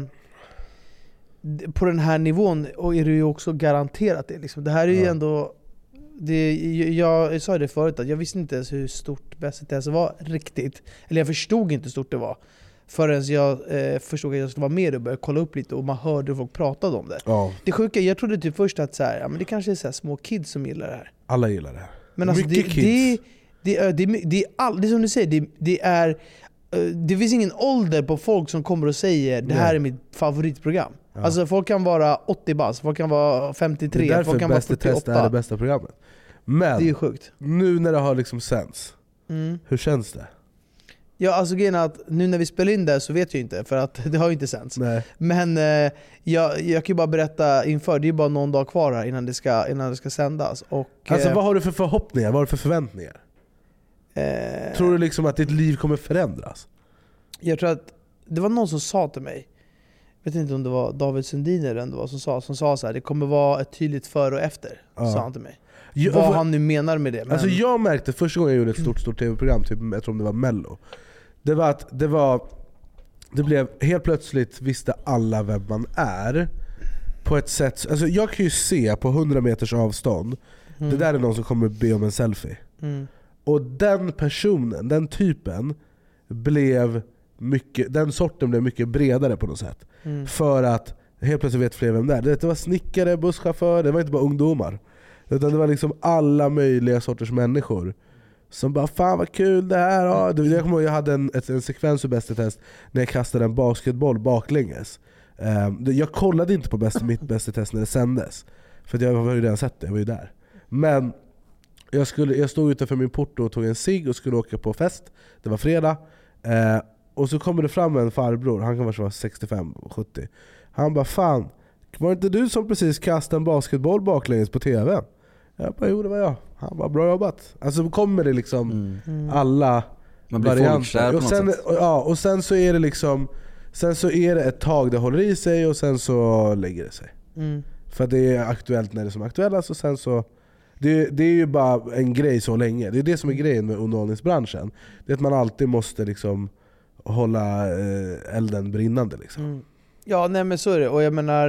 på den här nivån är det ju också garanterat det. Liksom. Det här är ju ändå... Jag sa det förut att jag visste inte ens hur stort Bäst i test var riktigt. Eller jag förstod inte hur stort det var. Förrän jag förstod att jag skulle vara med och började kolla upp lite och man hörde folk prata om det. Det sjuka, jag trodde typ först att men det kanske är så här små kids som gillar det här. Alla gillar det här. Men alltså mycket kids. Det är som du säger, det finns ingen ålder på folk som kommer och säger det här är mitt favoritprogram. Alltså folk kan vara 80 bast, folk kan vara 53, folk kan vara 48. Bäst i test är det bästa programmet. Men det är sjukt. Nu när det har liksom sänds, hur känns det? Ja, alltså grejen är att nu när vi spelar in det så vet jag inte, för att det har ju inte sänds. Nej. Men jag kan ju bara berätta inför, det är bara någon dag kvar här innan det ska sändas. Och, alltså vad har du för förhoppningar, vad har du för förväntningar? Tror du liksom att ditt liv kommer förändras? Jag tror att det var någon som sa till mig, jag vet inte om det var David Sundin eller vem det var som sa så här: det kommer vara ett tydligt före och efter, sa han till mig. Vad han nu menar med det. Men... Alltså jag märkte första gången jag gjorde ett stort tv-program, typ, jag tror om det var Mello. Det var att det blev helt plötsligt visste alla vem man är på ett sätt. Alltså jag kan ju se på 100 meters avstånd, det där är någon som kommer be om en selfie. Och den personen, den typen blev mycket, den sorten blev mycket bredare på något sätt. För att helt plötsligt vet fler vem det är. Det var snickare, busschaufför, det var inte bara ungdomar. Utan det var liksom alla möjliga sorters människor som bara, fan vad kul det här. Jag kommer ihåg, jag hade en sekvens ur Bäst i test när jag kastade en basketboll baklänges. Jag kollade inte på mitt Bäst i test när det sändes, för jag var ju redan sett det, jag var ju där. Men jag stod utanför min port och tog en cigg och skulle åka på fest. Det var fredag. Och så kommer det fram en farbror, han kan vara 65-70. Han bara, fan, var det inte du som precis kastade en basketboll baklänges på tv? Jag bara, jo det var jag. Han bara, bra jobbat. Alltså kommer det liksom alla man blir varianter. Och sen, och sen så är det liksom, sen så är det ett tag det håller i sig och sen så lägger det sig. För det är aktuellt när det är som aktuellt, och sen så det är ju bara en grej så länge. Det är det som är grejen med underhållningsbranschen. Det är att man alltid måste liksom hålla elden brinnande liksom. Ja, nej men så är det. Och jag menar,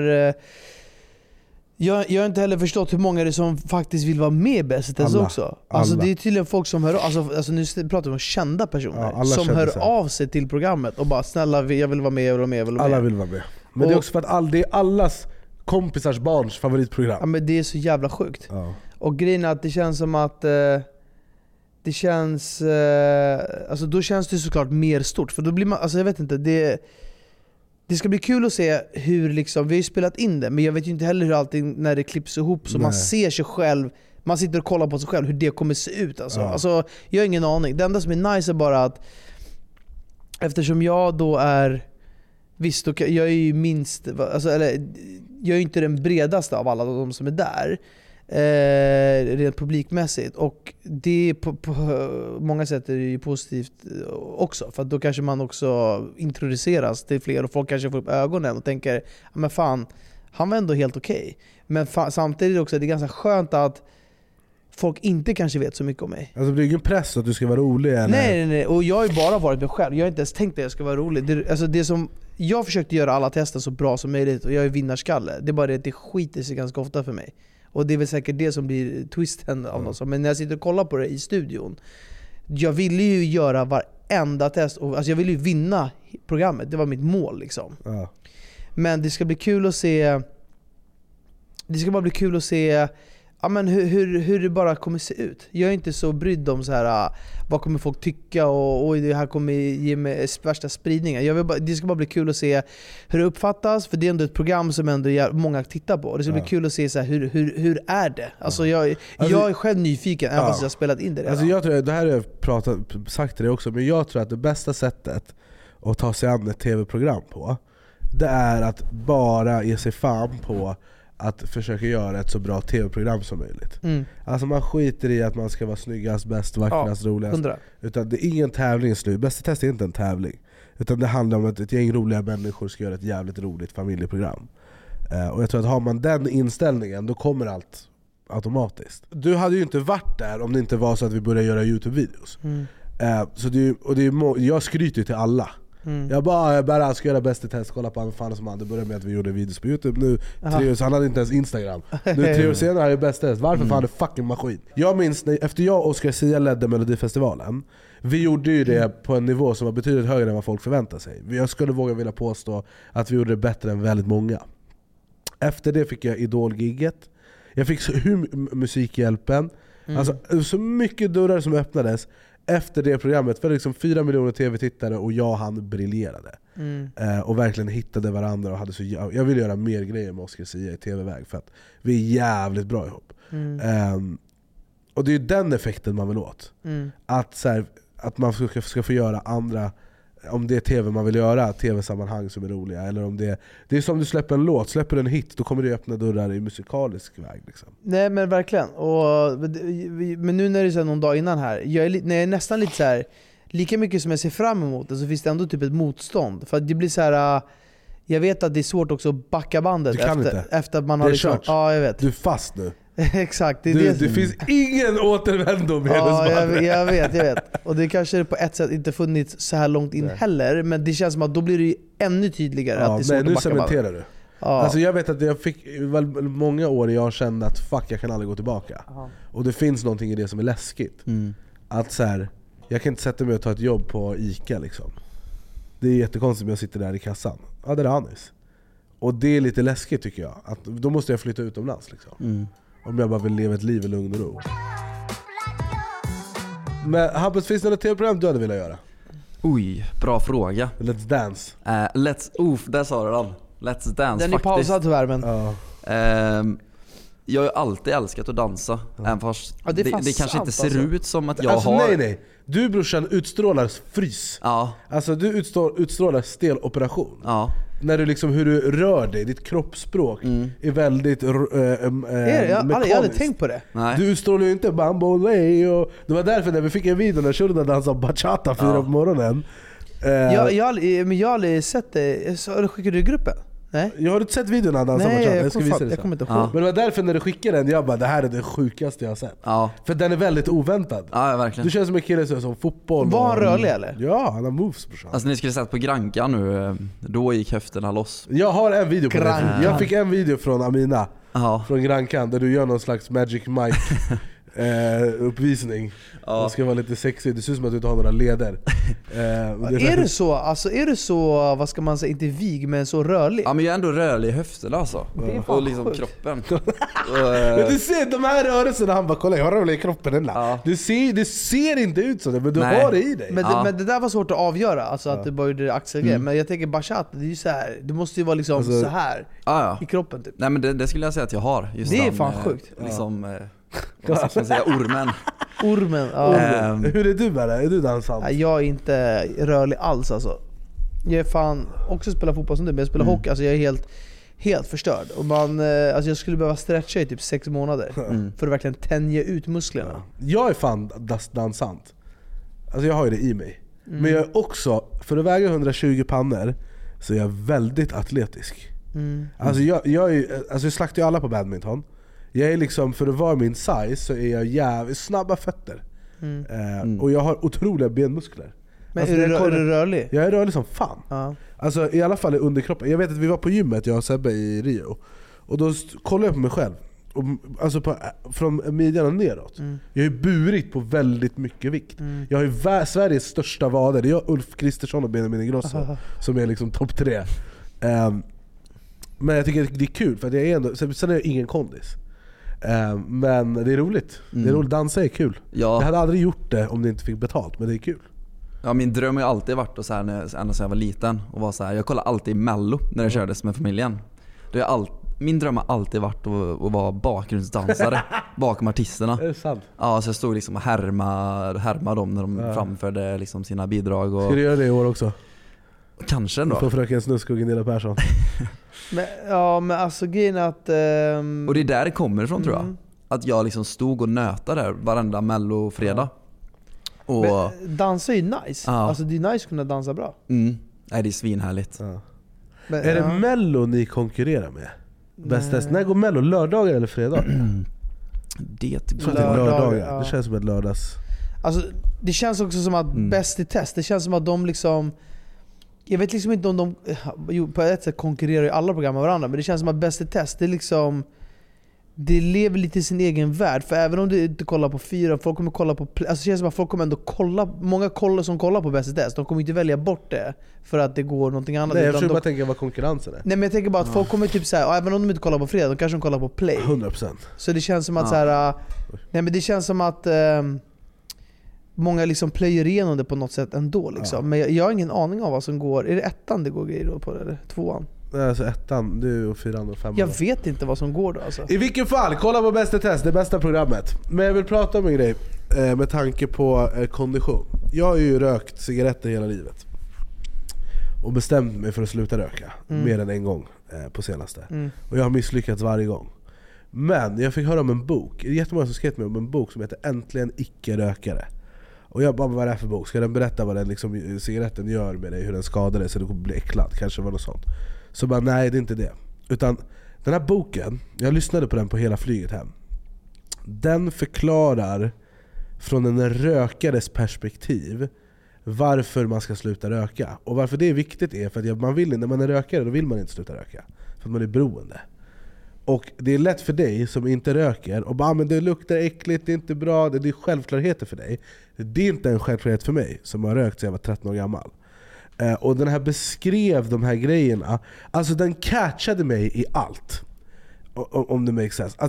jag har inte heller förstått hur många det är som faktiskt vill vara med i Bäst i test också. Alltså det är tydligen folk som hör, alltså nu pratar vi om kända personer som hör av sig till programmet och bara, snälla jag vill vara med, Alla vill vara med. Men det är också för att det är allas kompisars barns favoritprogram. Ja, men det är så jävla sjukt. Och grejen är att det känns som att det känns alltså då känns det såklart mer stort, för då blir man, alltså jag vet inte, det ska bli kul att se hur liksom, vi har ju spelat in det, men jag vet ju inte heller hur allting när det klipps ihop så man ser sig själv, man sitter och kollar på sig själv hur det kommer se ut alltså. Alltså jag har ingen aning. Det enda som är nice är bara att eftersom jag då är, visst jag är ju minst, alltså, eller jag är ju inte den bredaste av alla de som är där rent publikmässigt, och det på många sätt är det ju positivt också, för att då kanske man också introduceras till fler och folk kanske får upp ögonen och tänker, men fan, han var ändå helt okej. Men samtidigt också, det är ganska skönt att folk inte kanske vet så mycket om mig. Alltså det är ingen press att du ska vara rolig eller? Nej, och jag har ju bara varit mig själv. Jag har inte ens tänkt att jag ska vara rolig. Det som jag försökte göra alla tester så bra som möjligt, och jag är vinnarskalle. Det är bara det att det skiter sig ganska ofta för mig. Och det är väl säkert det som blir twisten av något. Men när jag sitter och kollar på det i studion, jag ville ju göra varenda test, och alltså jag ville ju vinna programmet. Det var mitt mål liksom. Men det ska bli kul att se. Det ska bara bli kul att se Ja, men hur det bara kommer se ut. Jag är inte så brydd om så här, vad kommer folk tycka och det här kommer ge mig värsta spridningen. Det ska bara bli kul att se hur det uppfattas, för det är ändå ett program som ändå många tittar på. Det ska bli kul att se så här, hur är det? Alltså jag är själv nyfiken även fast jag har spelat in det redan. Alltså jag tror, det här har jag sagt till dig också, men jag tror att det bästa sättet att ta sig an ett tv-program på, det är att bara ge sig fan på att försöka göra ett så bra tv-program som möjligt. Alltså man skiter i att man ska vara snyggast, bäst, vackrast, roligast. 100. Utan det är ingen tävling i slut. Bästa test är inte en tävling. Utan det handlar om att ett gäng roliga människor ska göra ett jävligt roligt familjeprogram. Och jag tror att har man den inställningen, då kommer allt automatiskt. Du hade ju inte varit där om det inte var så att vi började göra YouTube-videos. Jag skryter ju till alla. Jag bara ska göra bästa test, kolla på fan som han. Det började med att vi gjorde videos på YouTube. Nu 3 år, så han hade inte ens Instagram. Nu 3 år senare är det bästa test. Varför fan är det fucking maskin? Jag minns efter jag och Oscar Sia ledde Melodifestivalen, vi gjorde ju det på en nivå som var betydligt högre än vad folk förväntar sig. Jag skulle vilja påstå att vi gjorde det bättre än väldigt många. Efter det fick jag Idol-gigget. Jag fick Musikhjälpen. Alltså så mycket dörrar som öppnades efter det programmet, för liksom 4 miljoner tv-tittare, och han briljerade. Och verkligen hittade varandra och hade så jag vill göra mer grejer med Oscar Sia i tv-väg, för att vi är jävligt bra ihop. Och det är ju den effekten man vill åt. Att man ska få göra andra, om det är tv man vill göra, tv-sammanhang som är roliga, eller om det är som du släpper en låt, släpper en hit, då kommer det öppna dörrar i musikalisk väg liksom. Nej men verkligen. Men nu när det är så någon dag innan här, när jag är nästan lite så här, lika mycket som jag ser fram emot det, så finns det ändå typ ett motstånd. För att det blir så här, jag vet att det är svårt också att backa bandet efter att man har liksom, ja, jag vet. Du är fast nu. Exakt, det finns ingen återvändo med jag vet. Och det kanske på ett sätt inte funnits så här långt in heller, men det känns som att då blir det ju ännu tydligare att det är svårt att backa bandet. Nu cementerar du. Alltså jag vet att jag fick många år jag kände att fuck, jag kan aldrig gå tillbaka. Och det finns någonting i det som är läskigt. Att så här, jag kan inte sätta mig och ta ett jobb på ICA liksom. Det är jättekonstigt om jag sitter där i kassan. Ja, det är Anis. Och det är lite läskigt tycker jag, att då måste jag flytta utomlands liksom. Om jag bara vill leva ett liv i lugn och ro. Men Hampus, finns det något tv-program du hade velat göra? Oj, bra fråga. Let's Dance. Där sa du den. Let's Dance. Den är pausad tyvärr, men jag har alltid älskat att dansa. Även fast det kanske inte ser ut som att jag har... Nej. Du brorsan utstrålar frys. Ja. Alltså du utstrålar stel operation. Ja. När du liksom, hur du rör dig, ditt kroppsspråk är väldigt jag hade tänkt på det. Nej. Du utstrålar ju inte bambolej och det var därför när vi fick en video när Shurda dansade bachata 4 på morgonen. Jag har aldrig sett det. Skickade du i gruppen? Nej. Jag har inte sett videon när han dansar bachata. Jag kommer inte ihåg. Men det var därför när du skickade den, jag bara, det här är det sjukaste jag har sett. För den är väldigt oväntad. Ja, verkligen. Du känns som en kille som fotboll. Var han rörlig eller? Ja, han har moves brorsan. Alltså ni skulle sett på Granka nu, då gick höfterna loss. Jag har en video på det. Jag fick en video från Amina. Från Grankan där du gör någon slags Magic Mike uppvisning. Det ska vara lite sexigt. Det ser ut som att du inte har några leder. Är det så, vad ska man säga, inte vig men så rörlig? Ja, men jag är ändå rörlig i höfterna alltså. Och liksom kroppen. Men du ser de här rörelserna, han bara, kolla jag har rörlig i kroppen. Det ser inte ut så, men du har det i dig. Men det där var svårt att avgöra, alltså att du bara gjorde axelgrejer. Men jag tänker bachata, det är ju så här, det måste ju vara liksom alltså, så här i kroppen typ. Nej men det skulle jag säga att jag har. Just det är fan sjukt. Liksom... vad ska man säga, ormen. Hur är du med det? Är du dansant? Jag är inte rörlig alls alltså. Jag är fan också spelar fotboll som du, men jag spelar hockey. Alltså jag är helt förstörd. Och alltså jag skulle behöva stretcha i typ 6 månader för att verkligen tänja ut musklerna. Jag är fan dansant. Alltså jag har ju det i mig. Men jag är också, för att väga 120 pannor, så är jag väldigt atletisk. Alltså jag slaktar ju alla på badminton. Jag är liksom, för att vara min size så är jag jävligt snabba fötter. Och jag har otroliga benmuskler. Men alltså, är du rörlig? Jag är rörlig som fan. Alltså i alla fall i underkroppen. Jag vet att vi var på gymmet, jag och Sebbe i Rio. Och då kollade jag på mig själv. Och, alltså från midjan och neråt. Jag har ju burit på väldigt mycket vikt. Jag har ju Sveriges största vader. Det är jag, Ulf Kristersson och Benjamin Ingrosso som är liksom topp 3. Men jag tycker att det är kul för att jag är ändå, sen är jag ingen kondis. Men det är roligt. Det är roligt. Dansa är kul. Jag hade aldrig gjort det om det inte fick betalt, men det är kul. Ja, min dröm har ju alltid varit så här ända sedan jag var liten och var så här, jag kollade alltid Mello när det kördes med familjen. Min dröm har alltid varit att vara bakgrundsdansare bakom artisterna. Är det sant? Ja, så jag stod liksom och härma dem när de framförde liksom sina bidrag. Och... Ska du göra det i år också? Kanske ändå. För fröken Snusk och Gunilla Persson. men alltså grejen att... Och det är där det kommer ifrån tror jag. Att jag liksom stod och nötade där varenda Mello-fredag. Och... Men dansa är ju nice. Alltså det är nice att kunna dansa bra. Nej, det är svinhärligt. Men, är det Mello ni konkurrerar med? Bäst test. När går Mello? Lördagar eller fredag? Lördagar. Det känns som ett lördags. Alltså det känns också som att Bäst i test. Det känns som att de liksom... Jag vet liksom inte om de... på ett sätt konkurrerar ju alla program med varandra. Men det känns som att Bäst i test, det är liksom... Det lever lite i sin egen värld. För även om du inte kollar på 4, folk kommer kolla på... Alltså det känns som att folk kommer ändå kolla... Många som kollar på Bäst i test, de kommer inte välja bort det för att det går någonting annat. Nej, jag försöker bara tänka vad konkurrensen är. Nej, men jag tänker bara att folk kommer typ såhär, även om de inte kollar på fredag, de kanske kollar på play. 100%. Så det känns som att såhär... Nej, men det känns som att... många liksom plöjer igenom det på något sätt ändå liksom. Men jag har ingen aning av vad som går. Är det 1:an det går grejer då på det, eller 2:an? Alltså 1:an, du och 4:an och 5:an. Jag vet inte vad som går då alltså. I vilken fall, kolla på Bäst i test, det bästa programmet. Men jag vill prata om en grej med tanke på kondition. Jag har ju rökt cigaretter hela livet och bestämt mig för att sluta röka mer än en gång på senaste. Och jag har misslyckats varje gång. Men jag fick höra om en bok. Det är jättemånga som skrev mig om en bok som heter Äntligen icke-rökare. Och jag bara, vad är det här för bok? Ska den berätta vad den liksom, cigaretten gör med dig, hur den skadar dig så du kommer bli äcklad? Kanske var något sånt. Så bara, nej det är inte det. Utan den här boken, jag lyssnade på den på hela flyget hem. Den förklarar från en rökares perspektiv varför man ska sluta röka. Och varför det är viktigt är för att man vill, när man är rökare då vill man inte sluta röka. För att man är beroende. Och det är lätt för dig som inte röker och bara, men det luktar äckligt, det är inte bra, det är självklarheter för dig. Det är inte en självklarhet för mig som har rökt sedan jag var 13 år gammal. Och den här beskrev de här grejerna. Alltså den catchade mig i allt. Om det makes sense.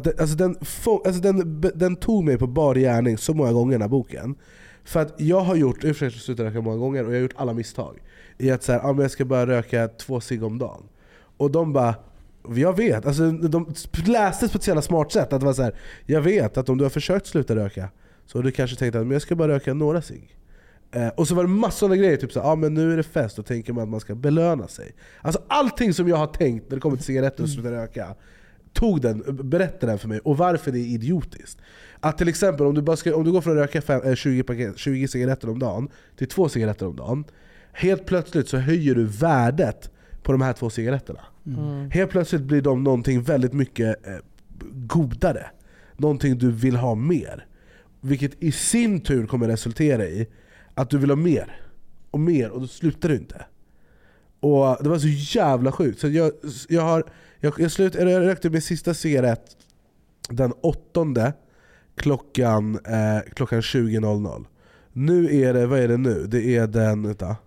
Den tog mig på bar gärning så många gånger den här boken. För att jag har försökt sluta röka många gånger och jag har gjort alla misstag. I att säga, jag ska bara röka 2 cigg om dagen. Och de bara, jag vet, alltså de läste på ett jävla smart sätt att det var så här, jag vet att om du har försökt sluta röka så har du kanske tänkt att men jag ska bara röka några cigg. Och så var det massor av grejer, typ så men nu är det fest och tänker man att man ska belöna sig. Alltså allting som jag har tänkt när det kommer till cigaretter och sluta röka, berättade den för mig och varför det är idiotiskt. Att till exempel om du går från att röka 20 cigaretter om dagen till 2 cigaretter om dagen, helt plötsligt så höjer du värdet på de här 2 cigaretterna. Helt plötsligt blir de någonting väldigt mycket godare. Någonting du vill ha mer. Vilket i sin tur kommer resultera i att du vill ha mer och mer och då slutar du inte. Och det var så jävla sjukt. Så jag rökte min sista cigarett den 8:e klockan 20:00. Nu är det, vad är det nu? Det är den,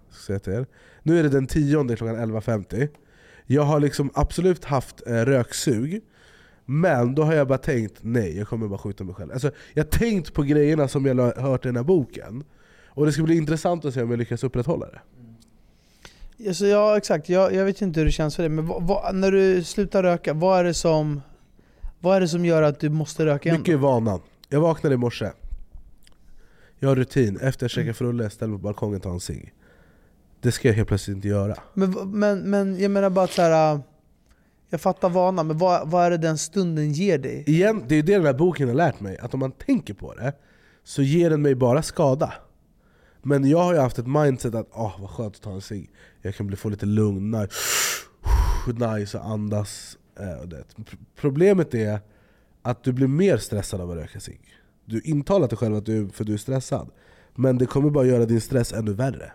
nu är det den 10:e klockan 11:50. Jag har liksom absolut haft röksug. Men då har jag bara tänkt, nej, jag kommer bara skjuta mig själv. Alltså, jag har tänkt på grejerna som jag har hört i den här boken. Och det ska bli intressant att se om jag lyckas upprätthålla det. Alltså, ja, exakt. Jag vet inte hur det känns för dig. Men när du slutar röka, vad är det som gör att du måste röka igen? Mycket vanan. Jag vaknade i morse. Jag har rutin. Efter jag käkar frulle, ställer mig på balkongen och tar en cigg. Det ska jag helt plötsligt inte göra. Men jag menar bara att så här, jag fattar vanan, men vad är det den stunden ger dig? Igen, det är det den här boken har lärt mig. Att om man tänker på det så ger den mig bara skada. Men jag har ju haft ett mindset att vad skönt att ta en cigg. Jag kan få lite lugn, nice och andas. Problemet är att du blir mer stressad av att röka cigg. Du intalar dig själv att du är stressad. Men det kommer bara göra din stress ännu värre.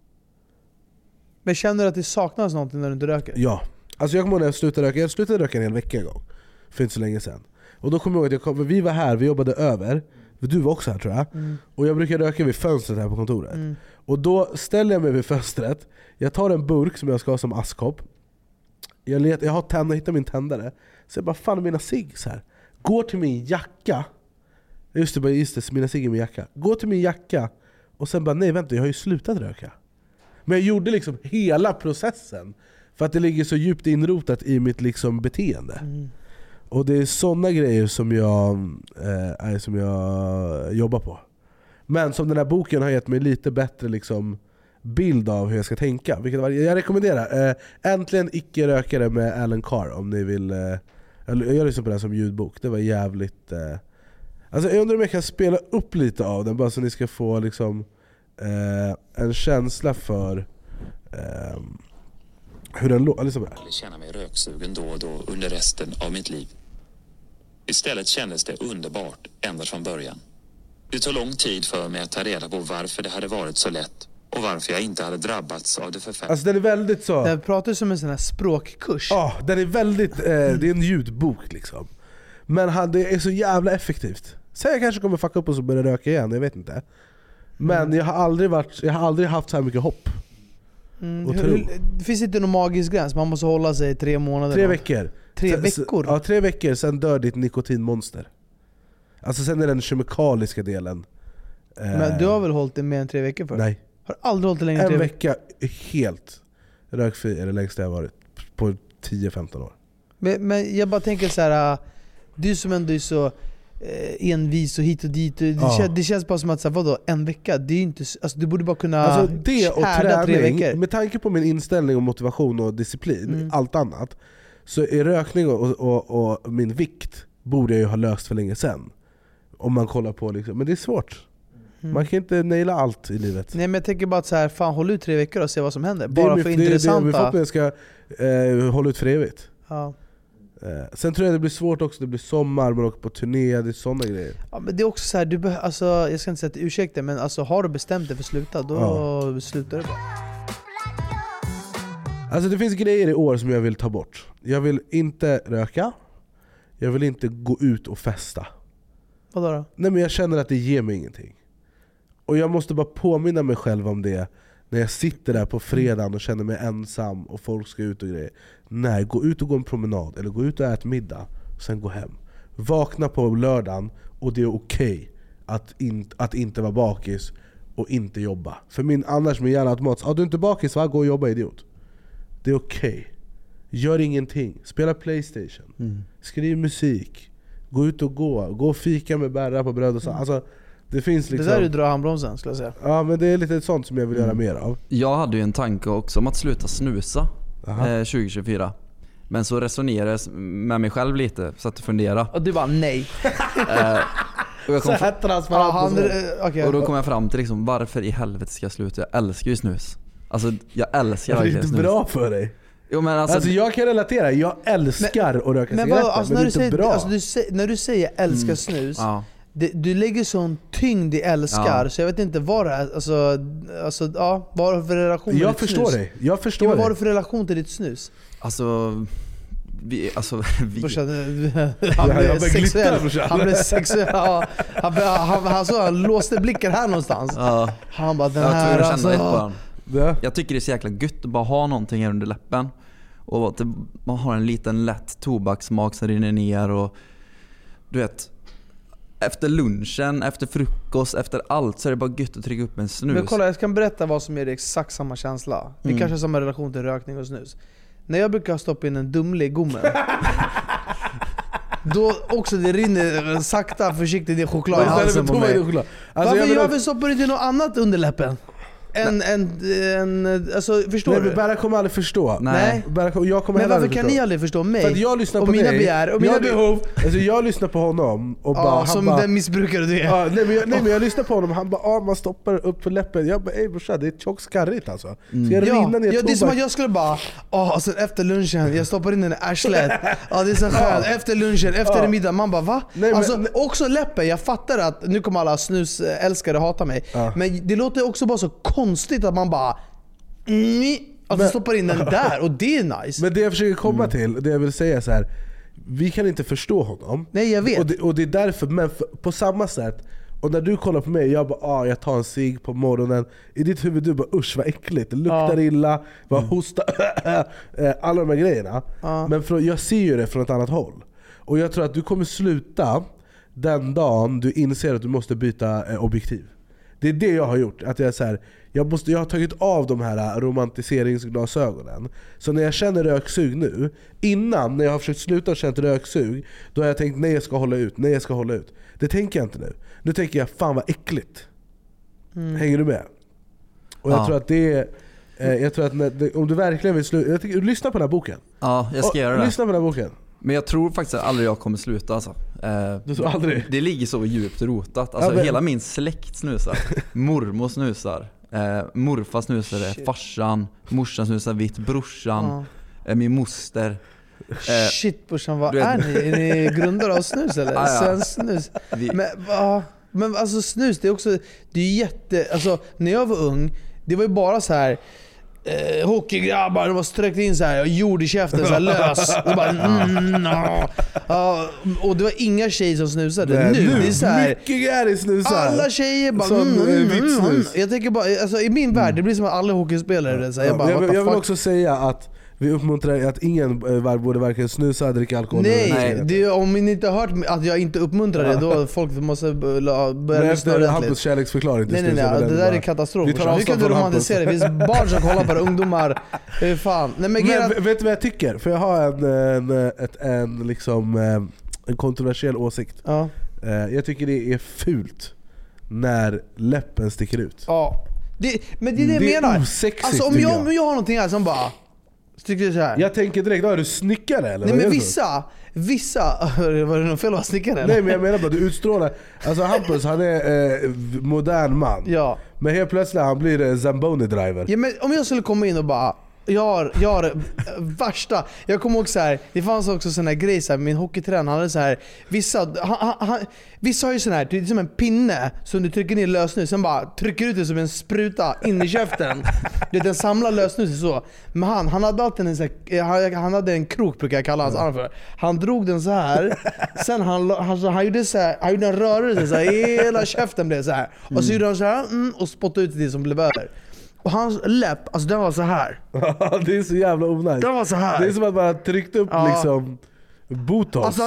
Men känner du att det saknas någonting när du inte röker? Ja. Alltså jag kommer ihåg när jag slutade röka. Jag slutade röka en hel vecka en gång. För inte så länge sedan. Och då kommer jag ihåg att vi var här, vi jobbade över. Du var också här tror jag. Och jag brukar röka vid fönstret här på kontoret. Och då ställer jag mig vid fönstret. Jag tar en burk som jag ska ha som askkopp. Jag hittar min tändare. Så jag bara, fan mina cigg så här. går till min jacka. Just det, mina cigg i min jacka. Går till min jacka och sen bara, nej vänta, jag har ju slutat röka. Men jag gjorde liksom hela processen. För att det ligger så djupt inrotat i mitt liksom beteende. Och det är sådana grejer som jag jobbar på. Men som den här boken har gett mig lite bättre liksom bild av hur jag ska tänka. Vilket jag rekommenderar. Äntligen icke-rökare med Alan Carr om ni vill. Jag lyssnar på den som ljudbok. Det var jävligt. Alltså jag undrar om jag kan spela upp lite av den bara så ni ska få liksom en känsla för hur den låter. Liksom. Jag känner mig röksugen då och då under resten av mitt liv. Istället kändes det underbart ända från början. Det tog lång tid för mig att ta reda på varför det hade varit så lätt och varför jag inte hade drabbats av det förfärliga. Alltså den är väldigt så. Den pratar som en sån här språkkurs. Ja, den är väldigt det är en ljudbok liksom. Men det är så jävla effektivt. Sen jag kanske kommer fucka upp och så börja röka igen, jag vet inte. Men jag har aldrig haft så här mycket hopp. Det finns inte någon magisk gräns, man måste hålla sig 3 månader. 3 veckor. 3 veckor? Ja, 3 veckor, sen dör ditt nikotinmonster. Alltså sen är den kemikaliska delen. Men du har väl hållit det mer än 3 veckor för? Nej. Har du aldrig hållit det längre än 3 veckor? En vecka helt rökfri är det längsta jag har varit på 10-15 år. Men jag bara tänker så här, du som ändå är så envis och hit och dit. Det känns bara som att så här, vadå, en vecka? Det är inte, alltså, du borde bara kunna alltså det och träning, 3 veckor. Med tanke på min inställning och motivation och disciplin, allt annat, så är rökning och min vikt borde jag ju ha löst för länge sedan. Om man kollar på liksom. Men det är svårt. Man kan inte naila allt i livet. Nej, men jag tänker bara att så här, fan, håll ut 3 veckor och se vad som händer. Bara för intressanta. Det är för att jag ska hålla ut för evigt. Ja. Sen tror jag det blir svårt också. Det blir sommar, man åker på turné, det är sådana grejer. Ja, men det är också så här, alltså, jag ska inte säga att ursäkta, men alltså, har du bestämt dig för att sluta, då slutar du bara. Alltså det finns grejer i år som jag vill ta bort. Jag vill inte röka. Jag vill inte gå ut och festa. Vadå då? Nej, men jag känner att det ger mig ingenting. Och jag måste bara påminna mig själv om det när jag sitter där på fredagen och känner mig ensam och folk ska ut och grejer. Nej, gå ut och gå en promenad eller gå ut och äta middag och sen gå hem. Vakna på lördagen och det är okej att inte vara bakis och inte jobba. För annars min hjärna automatiskt, du är inte bakis, va? Gå och jobba, idiot. Det är okej. Gör ingenting. Spela PlayStation. Skriv musik. Gå ut och gå och fika med bärra på bröd och så. Alltså, det finns liksom. Det där du drar handbromsen, skulle jag säga. Ja, men det är lite sånt som jag vill göra mer av. Jag hade ju en tanke också om att sluta snusa 2024. Men så resonerade jag med mig själv lite, så att fundera. Och du bara nej. Och jag kom så här transparent. Okay. Och då kom jag fram till liksom, varför i helvete ska jag sluta? Jag älskar ju snus. Alltså jag älskar verkligen snus. Det är inte bra för dig. Jo, men alltså jag kan relatera, jag älskar att röka cigaretter, alltså, men det är inte bra. Alltså, när du säger älskar snus, du lägger sån tyngd i älskar, så jag vet inte vad det är. Vad har du för relation till ditt snus? Jag förstår dig. Vad har du för relation till ditt snus? Alltså vi han blev sexuell. Han låste blicken här någonstans. Han bara, den här alltså. Jag tycker det är så jäkla gött att bara ha någonting här under läppen. Och att man har en liten lätt tobakssmak som rinner ner. Och du vet, efter lunchen, efter frukost, efter allt, så är det bara gött att trycka upp en snus. Men kolla, jag kan berätta vad som är det exakt samma känsla. Det kanske är samma relation till rökning och snus. När jag brukar stoppa in en Dumle i gommen, då också det rinner sakta försiktigt i choklad i halsen på mig. Varför stoppar du inte något annat under läppen? Alltså, förstår du? Bara kommer aldrig förstå. Nej. Jag kommer men varför kan ni aldrig förstå mig? För att jag lyssnar och på mina dig, begär och mina behov. Alltså jag lyssnar på honom och bara, som den missbrukare du är. Nej, men jag lyssnar på honom. Han bara, man stoppar upp för läppen. Jag bara, brorsa, det är tjockt skarrigt alltså. Ska jag rinna ner det är som att jag skulle bara, alltså efter lunchen, jag stoppar in den i arslet. Det är så skönt. Efter lunchen, efter middag. Man bara, va? Nej, alltså, också läppen, jag fattar att nu kommer alla snusälskare hata mig. Men det låter också bara så konstigt att man bara stoppar in den där, och det är nice. Men det jag försöker komma till, det jag vill säga är så här: vi kan inte förstå honom. Nej, jag vet. Och det är därför, men på samma sätt. Och när du kollar på mig, jag bara, jag tar en cigg på morgonen. I ditt huvud du bara, usch vad äckligt, det luktar illa, bara hosta, alla de här grejerna. Men jag ser ju det från ett annat håll. Och jag tror att du kommer sluta den dagen du inser att du måste byta objektiv. Det är det jag har gjort. Att jag är så här, jag har tagit av de här romantiseringsglasögonen. Så när jag känner röksug nu, innan när jag har försökt sluta och känt röksug, då har jag tänkt nej jag ska hålla ut. Det tänker jag inte nu. Nu tänker jag fan vad äckligt. Hänger du med? Och jag tror att det är... jag tror att om du verkligen vill sluta... Lyssna på den här boken. Ja, jag ska göra det. Lyssna på den här boken. Men jag tror faktiskt att aldrig jag kommer sluta alltså. Du tror aldrig? Det ligger så djupt rotat. Alltså hela min släkt snusar. Mormor snusar. Morfar snusade. Farsan. Morsan snusar vitt. Brorsan. Min moster. Shit brorsan, vad är ni? Är ni grundare av snus eller? Svensk snus? Men alltså snus, det är också... Det är jätte... Alltså när jag var ung, det var ju bara så här... hockeygrabbar, de var sträckt in så här och gjorde i käften så här lös och bara och det var inga tjejer som snusade. Nu det är så här, mycket gärna snusar. Alla tjejer bara jag tänker bara alltså, i min värld det blir som att alla hockeyspelare så jag vill också säga att vi uppmuntrar att ingen borde varken snusa eller dricka alkohol. Nej, det är, om ni inte har hört att jag inte uppmuntrar det, då folk måste börja lyssna ordentligt. Hampus kärleksförklaring till nej, det där är katastrof. Hur kan du romantisera det? Det finns barn som kollar på det, ungdomar. Fan. Nej, men vet du vad jag tycker? För jag har en kontroversiell åsikt. Ja. Jag tycker det är fult när läppen sticker ut. Ja. Men det är det jag menar. Osexigt, alltså om jag har någonting här som bara... Så här. Jag tänker direkt, är du snickare eller? Nej men vissa var det något fel att vara snickare eller? Nej men jag menar bara, du utstrålar. Alltså Hampus, han är modern man. Ja. Men helt plötsligt han blir Zamboni driver. Ja, men om jag skulle komma in och bara jag har värsta. Jag kommer ihåg så här, det fanns också sån här grej så här, min hockeytränare hade så här vissa har ju sån här, det är som en pinne som du trycker ner lösnus, sen bara trycker ut det som en spruta in i käften. Den samlar lösnus så. Men han hade alltid en så här, han hade en krok brukar jag kalla hans arm för. Han drog den så här. Sen han gjorde så här, han gjorde en rörelse så här, hela käften blev så här. Och så gjorde han så här och spottade ut det som blev över. Och hans läpp, alltså den var så här. Det är så jävla onajs. Den var så här. Det är som att man tryckt upp liksom botox. Alltså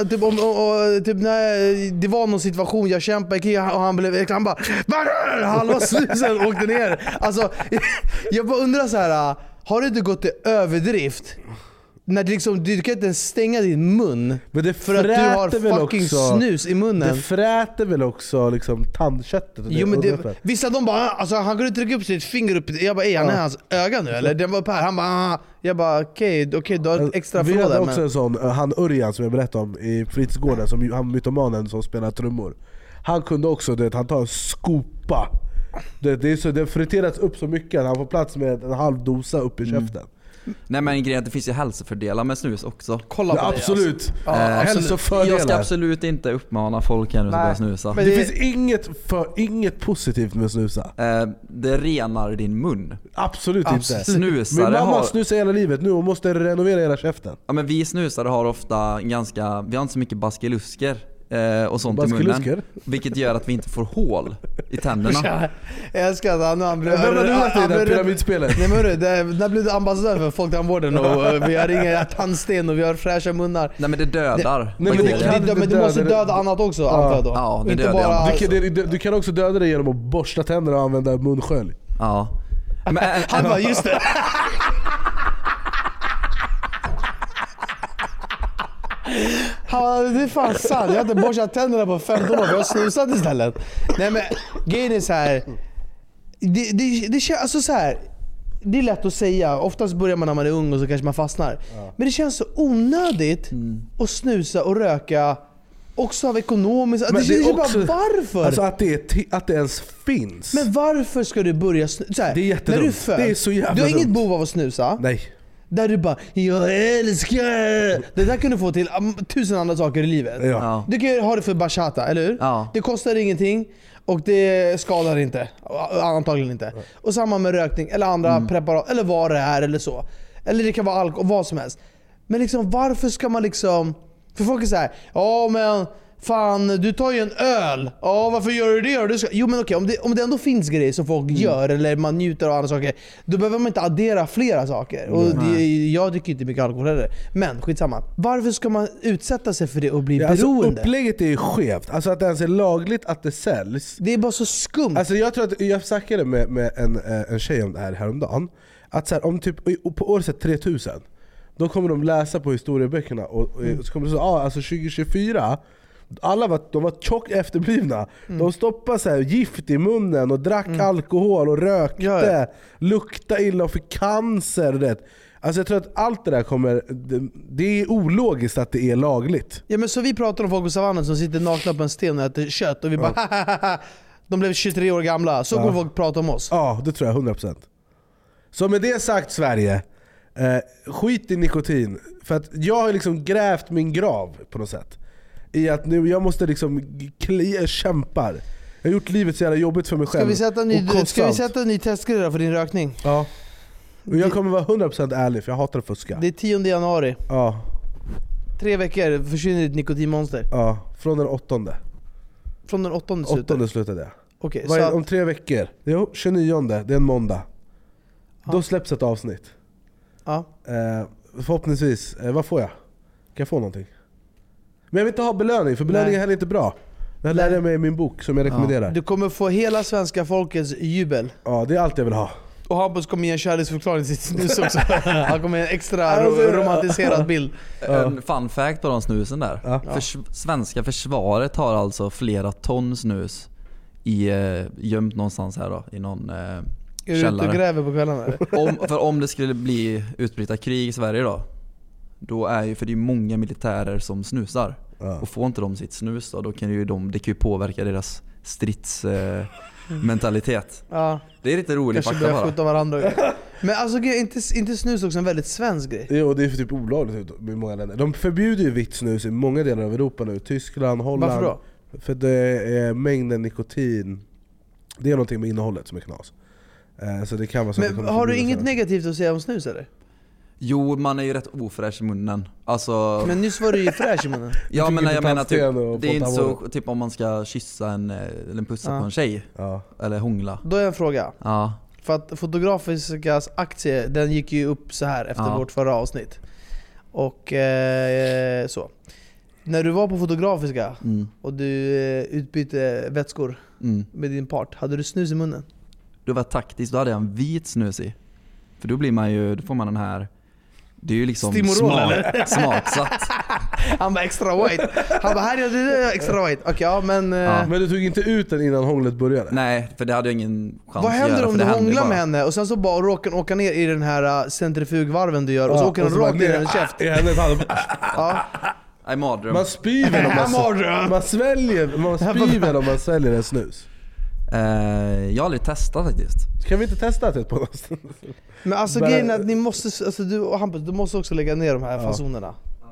typ när det var någon situation jag kämpade och han bara halva snusen åkte ner. Alltså jag bara undrar så här, har du inte gått till överdrift? När det liksom, du kan inte stänga din mun. Men det för att du har fucking också, snus i munnen. Det fräter väl också liksom tandköttet. Jo men vissa de bara, alltså han kunde trycka upp sitt finger upp. Jag bara, han är hans öga nu eller? Den var på här. Han bara, jag bara okej, du har extra fråga. Vi hade också men... en sån, han Örjan som jag berättade om i fritidsgården, som han mytomanen som spelar trummor. Han kunde också, han tar en skopa. Det friterats upp så mycket att han får plats med en halv dosa upp i käften. Nej men grejen, det finns ju hälsofördelar med snus också. Kolla på absolut. Det, alltså. Hälsofördelar. Jag ska absolut inte uppmana folk här nu som börjar snusa. Men det finns inget positivt med snusa. Det renar din mun. Absolut inte. Snusare min mamma snusar hela livet nu och måste renovera hela käften. Ja men vi snusare har ofta vi har inte så mycket baskelusker och sånt i munnen, vilket gör att vi inte får hål i tänderna. Jag älskar att han blev pyramidspelet. Nej men när blev du ambassadör för folktandvården och vi har inga tandsten och vi har fräscha munnar. Nej men det dödar. Men du måste döda annat också antar jag då. Ja, det inte dödar bara alltså. Du kan också döda det genom att borsta tänderna och använda munskölj. Ja. Men, han bara just det. Det är fan sant. Jag har inte borstat tänderna på 15 år. Jag har snusat istället. Nej men grejen är så här. Det känns alltså så här. Det är lätt att säga. Oftast börjar man när man är ung och så kanske man fastnar. Men det känns så onödigt att snusa och röka. Också av ekonomiskt. Men det är också, bara varför? Alltså att det ens finns. Men varför ska du börja snusa? Det är jättedumt. När du är född, det är så jävla du har dumt. inget behov av att snusa. Nej. Där du bara, jag älskar. Det där kan du få till 1000 andra saker i livet. Ja. Du kan ha det för bachata, eller hur? Ja. Det kostar ingenting och det skadar inte. Antagligen inte. Och samma med rökning eller andra preparat eller vad det är eller så. Eller det kan vara alkohol, vad som helst. Men liksom varför ska man liksom... För folk är så här, ja men fan du tar ju en öl. Ja, varför gör du det? Jo men okej, om det ändå finns grejer som folk gör eller man njuter av andra saker, då behöver man inte addera flera saker. Och jag dricker inte mycket alkohol heller. Men skitsamma. Varför ska man utsätta sig för det och bli beroende? Alltså, upplägget är ju skevt. Alltså att det ens är lagligt att det säljs. Det är bara så skumt. Alltså jag tror att jag snackade med en tjej om det här häromdagen. Att så här, om typ på året 3000, då kommer de läsa på historieböckerna och så kommer det så alltså 2024 de var tjock efterblivna. De stoppade så här gift i munnen och drack alkohol och rökte, lukta illa och fick cancer det. Alltså jag tror att allt det där kommer, det är ologiskt att det är lagligt. Ja men så vi pratar om folk på savannen som sitter nakna på en sten och äter kött och vi bara de blev 23 år gamla. Så kommer folk prata om oss. Ja, det tror jag 100%. Så med det sagt Sverige, skit i nikotin. För att jag har liksom grävt min grav på något sätt. I att nu jag måste liksom kämpar. Jag har gjort livet så jävla jobbigt för mig själv. Ska vi sätta en ny testgrej för din rökning? Ja. Och jag kommer vara 100% ärlig för jag hatar att fuska. Det är 10 januari. Ja. 3 veckor försvinner ditt nikotinmonster. Ja, från den 8:e. Från den 8:e 8:e slutade jag. Okej, så om 3 veckor. Det är 29:e, det är en måndag. Då släpps ett avsnitt. Ja. Förhoppningsvis, vad får jag? Kan jag få någonting? Men jag vill inte ha belöning, för belöning är heller inte bra. Det lärde jag mig i min bok som jag rekommenderar. Du kommer få hela svenska folkets jubel. Ja, det är allt jag vill ha. Och Hampus kommer ge en kärleksförklaring till sitt snus också. Han kommer ge en extra romantiserad bild. En fun fact på de snusen där. Svenska försvaret har alltså flera ton snus gömt någonstans här då, i någon källare. Är du ute och gräver på kvällarna? Om det skulle bli utbryta krig i Sverige då är ju, för det är många militärer som snusar. Och får inte de sitt snus då kan ju det kan ju påverka deras stridsmentalitet. Det är lite roligt faktiskt bara. Skjuta varandra. Men alltså inte snus också en väldigt svensk grej. Jo, det är typ olagligt i många länder. De förbjuder ju vitt snus i många delar av Europa nu. Tyskland, Holland. Varför då? För det är mängden nikotin. Det är någonting med innehållet som är knas. Så det kan vara så. Men har du inget negativt att säga om snus eller? Jo, man är ju rätt ofräsch i munnen. Alltså... Men nyss var du ju fräsch i munnen. Ja, men jag menar typ, det är inte så typ om man ska kyssa eller pussa på en tjej. Eller hångla. Då är en fråga. Ja. För att Fotografiskas aktie, den gick ju upp så här efter vårt förra avsnitt. Och så. När du var på Fotografiska och du utbytte vätskor med din part, hade du snus i munnen? Det var taktiskt, då hade jag en vit snus i. För då får man den här. Det är ju liksom smaksatt. Han bara extra white. Han bara här är det extra white. Okej, ja, men men du tog inte ut den innan hånglet började? Nej, för det hade jag ingen chans vad att göra. händer om du hånglar med henne och sen så bara råkar åka ner i den här centrifugvarven du gör och så åker den rakt ner i hennes käft? Man spyr väl om man sväljer om man sväljer en snus. Jag har aldrig testat faktiskt. Kan vi inte testa det på oss? Men alltså grejen är att ni måste, alltså du och Hampus, du måste också lägga ner de här fasonerna.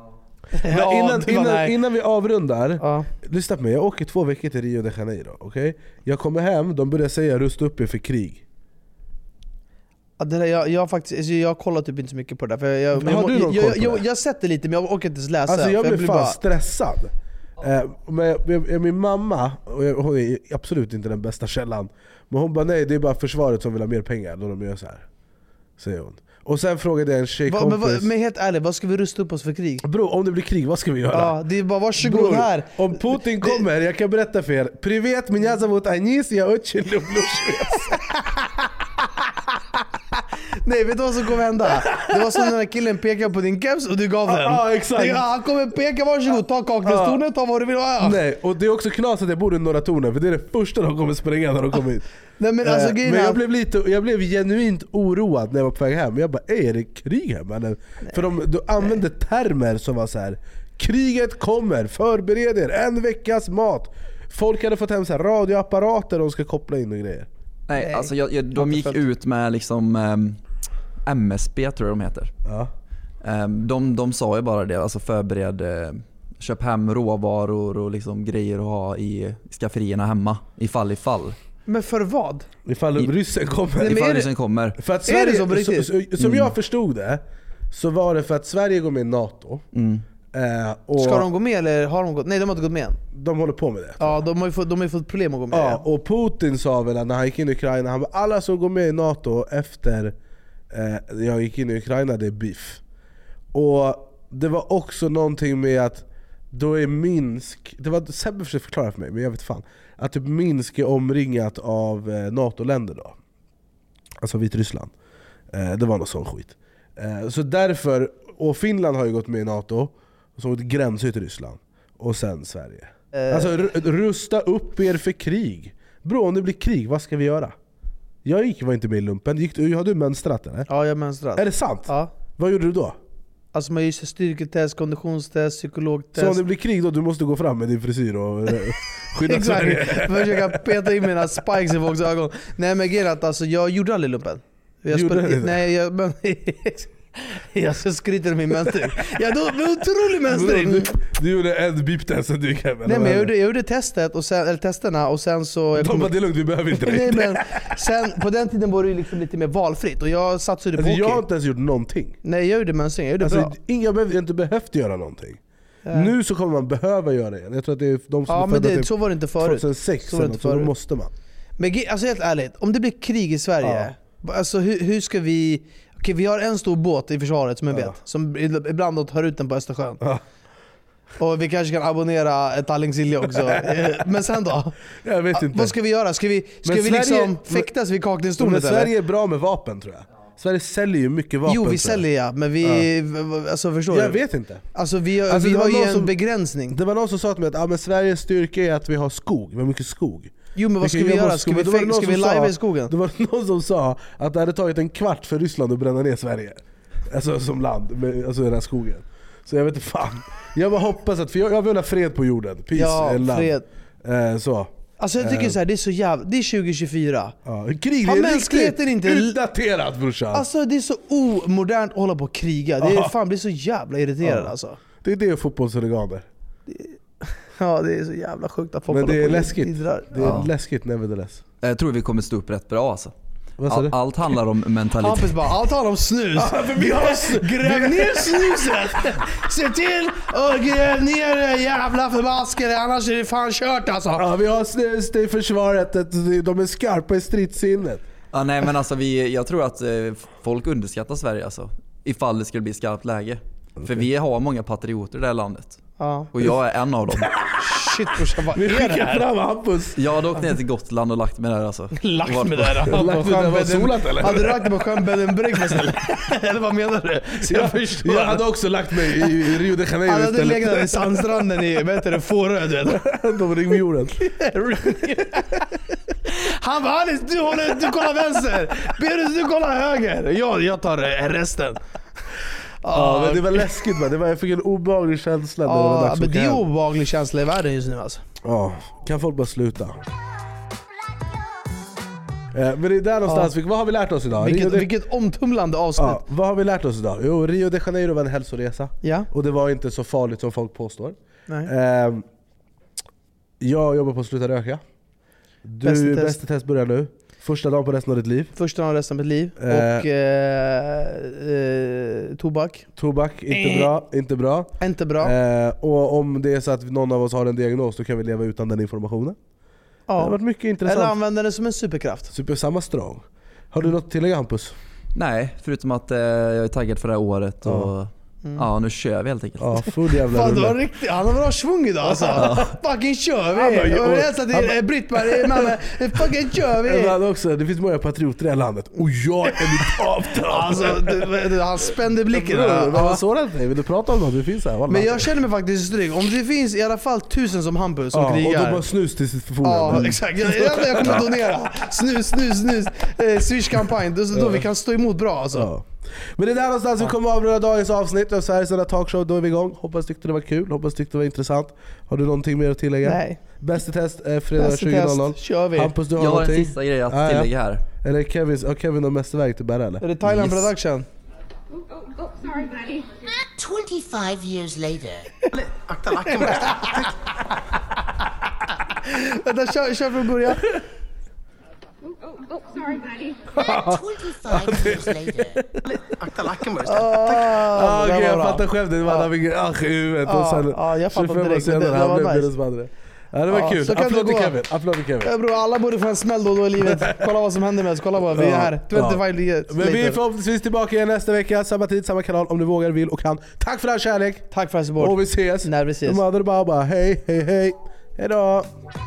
Innan vi avrundar, lyssna på mig, jag åker 2 veckor till Rio de Janeiro, okej? Jag kommer hem, de börjar säga rusta upp er för krig. Jag har kollat typ inte så mycket på det där, för jag har sett det lite men jag orkar inte ens läsa. Alltså jag blir fan stressad. Men min mamma, och hon är absolut inte den bästa källan, men hon bara nej, det är bara försvaret som vill ha mer pengar då de gör så här, säger hon. Och sen frågade jag en tjejkompis, men helt ärligt, vad ska vi rusta upp oss för krig? Bro, om det blir krig, vad ska vi göra? Ja, det är bara varsågod här. Om Putin kommer, jag kan berätta för er. Privet, меня зовут Anis, jag очень люблю Schweiz. Nej, vet du vad som kommer hända? Det var som när den här killen pekade på din keps och du gav den. Ja, exakt. Han kommer peka, varsågod, ta Kaknästornet, ta vad du vill ha. Nej, och det är också knas att jag bor i Norra Tornet, för det är det första de kommer spränga när de kommer hit. Nej, men alltså, men jag blev genuint oroad när jag var på väg hem. Jag bara, är det krig hem? Eller? För de använde termer som var så här: kriget kommer, förbered er, 1 veckas mat. Folk hade fått hem så här radioapparater de ska koppla in och grejer. Nej, alltså de gick ut med liksom MSB tror jag de heter. Ja. De sa ju bara det, alltså förbered, köp hem råvaror och liksom grejer att ha i skafferierna hemma ifall. Men för vad? Ifall ryssen kommer. Ifall ryssen kommer. För att Sverige, som jag förstod det, så var det för att Sverige går med i NATO. Ska de gå med eller har de gått? Nej, de har inte gått med än. De håller på med det. Ja, de har ju fått problem att gå med. Ja, och Putin sa väl att när han gick in i Ukraina, han bara, alla som går med i NATO efter jag gick in i Ukraina, det är beef. Och det var också någonting med att då är Minsk, det var Sebbe försökte förklara för mig, men jag vet fan, att typ Minsk är omringat av NATO-länder då. Alltså Vitryssland. Det var något sån skit. Så därför, och Finland har ju gått med i NATO, som ett gränshöjd till Ryssland. Och sen Sverige. Alltså rusta upp er för krig. Bro, om det blir krig, vad ska vi göra? Jag var inte med i lumpen. Har du mönstrat eller? Ja, jag har mönstrat. Är det sant? Ja. Vad gjorde du då? Alltså man gör styrketest, konditionstest, psykologtest. Så om det blir krig då, du måste gå fram med din frisyr och skydda Sverige. Försöka peta in mina spikes i folks ögon. Nej men grejen är att alltså, jag gjorde aldrig lumpen. Jag ska skryta om min mönstring. Jag hade en otrolig mönstring. Du gjorde en beep-test och du gick hem. Nej men jag gjorde testet och sen, eller testerna och sen så... De bara, det är lugnt, vi behöver inte det. Nej, men sen, på den tiden var det liksom lite mer valfritt och jag satsade på hockey. Jag har inte ens gjort någonting. Nej, jag gjorde mönstring, jag gjorde bra. Jag har inte behövt göra någonting. Nu så kommer man behöva göra det igen. Jag tror att det är de som är födda typ så var det inte förut. 2006 så då måste man. Men alltså helt ärligt, om det blir krig i Sverige, alltså hur ska vi... Okej, vi har en stor båt i försvaret som jag vet, som ibland tar ut den på Östersjön. Och vi kanske kan abonnera ett Tallingsilje också. Men sen då? Jag vet inte. Vad ska vi göra? Ska vi liksom fäktas vid kakningstornet? Men Sverige är bra med vapen tror jag. Sverige säljer ju mycket vapen. Jo, vi säljer men vi... Alltså förstår jag vet inte. Alltså vi har ju en begränsning. Det var någon som sa till mig att men Sveriges styrka är att vi har skog. Vi har mycket skog. Jo men vad ska vi göra? Ska vi live i skogen? Det var någon som sa att det hade tagit en kvart för Ryssland att bränna ner Sverige. Alltså som land, alltså den här skogen. Så jag vet inte fan. Jag bara hoppas att, för jag vill ha fred på jorden. Peace, ja, fred. Så. Alltså jag tycker så här, det är så jävla, det är 2024. Ja, krig, det är mänskligheten inte utdaterat brorsan. Alltså det är så omodernt att hålla på och kriga. Det är fan blir så jävla irriterande alltså. Det är det fotbollshuliganer. Ja, det är så jävla sjukt att folk men det är läskigt. Idrar. Det är läskigt nevertheless. Jag tror vi kommer stå upp rätt bra alltså. Allt handlar om mentalitet. Hampus bara, allt handlar om snus. Gräv ner snuset. Se till och gräv ner det jävla förbaskade, annars är det fan kört alltså. Ja, vi har snus i försvaret. De är skarpa i stridssinnet. Ja, nej men alltså jag tror att folk underskattar Sverige alltså. Ifall det skulle bli skarpt läge. För vi har många patrioter i det här landet. Ja. Och jag är en av dem. Shit brorsan, vad är det här? Fram Hampus. Jag hade åkt ner till Gotland och lagt mig där alltså. Lagt mig där? Hade du lagt mig på sjön Bedenbrygg eller vad menar du? Jag hade också lagt mig i Rio de Janeiro. Han hade legat där i sandstranden i, vad heter det, Fårö du vet. De ringde jorden. Han bara, Alice, du kollar vänster. Berus, du kollar höger. Jag tar resten. Ja, men det var läskigt man. Jag fick en obehaglig känsla. Ja, men det är obehaglig känsla i världen just nu alltså. Ja, kan folk bara sluta? Men det är där någonstans, vad har vi lärt oss idag? Vilket omtumlande avsnitt. Ja, vad har vi lärt oss idag? Jo, Rio de Janeiro var en hälsoresa. Ja. Och det var inte så farligt som folk påstår. Nej. Jag jobbar på att sluta röka. Bästa test börjar nu. Första dagen på resten av ditt liv. Första dagen på resten av mitt liv. Och tobak. Tobak, inte bra. Inte bra. Och om det är så att någon av oss har en diagnos, då kan vi leva utan den informationen. Ja. Det har varit mycket intressant. Eller använda den som en superkraft. Samma strong. Har du något att tillägga Hampus? Nej, förutom att jag är taggad för det här året och ja, nu kör vi helt enkelt. Ja, full jävla fan, det var riktigt, han har bra svung idag alltså. Fucking kör vi. Jag vill hälsa till Britt-Marie, mamma. Fucking kör vi. Också, det finns många patrioter i det här landet. Och jag är mitt avtal. Alltså, han spände blicken. Vad sådant är? Vill du prata om något? Det finns här. Men jag känner mig faktiskt trygg. Om det finns i alla fall 1000 som Hampus som krigar. Och de bara snus till sitt förfogande. Ja, exakt. Jag kommer donera. Snus. Swish-kampanj. Då vi kan stå emot bra alltså. Ja. Men det är där någonstans vi kommer avrunda dagens avsnitt av Sveriges enda talkshow. Då är vi igång. Hoppas tyckte det var kul, hoppas tyckte det var intressant. Har du någonting mer att tillägga? Nej. Bästa test fredag 20.00. Kör vi. Hampus, du har jag har någonting? en sista grej att tillägga här. Eller Kevin har mästerverk till bära eller? Är det Thailand Production? Sorry buddy. 25 years later. Akta lacken. Vänta, kör från början. Sorry buddy. 25 years later. Akta lacken bara istället. Okej, jag fattar själv det. Man fick i huvudet och sen jag fattar direkt. Det var nice. Ja, det var kul. Applåd till Kevin. Bro, alla borde få en smäll då i livet. Kolla vad som händer med oss. Kolla bara, vi är här. 25 years Men vi är förhoppningsvis tillbaka igen nästa vecka. Samma tid, samma kanal om du vågar, vill och kan. Tack för all kärlek. Tack för all support. Och vi ses. När vi ses. Hej. Hejdå.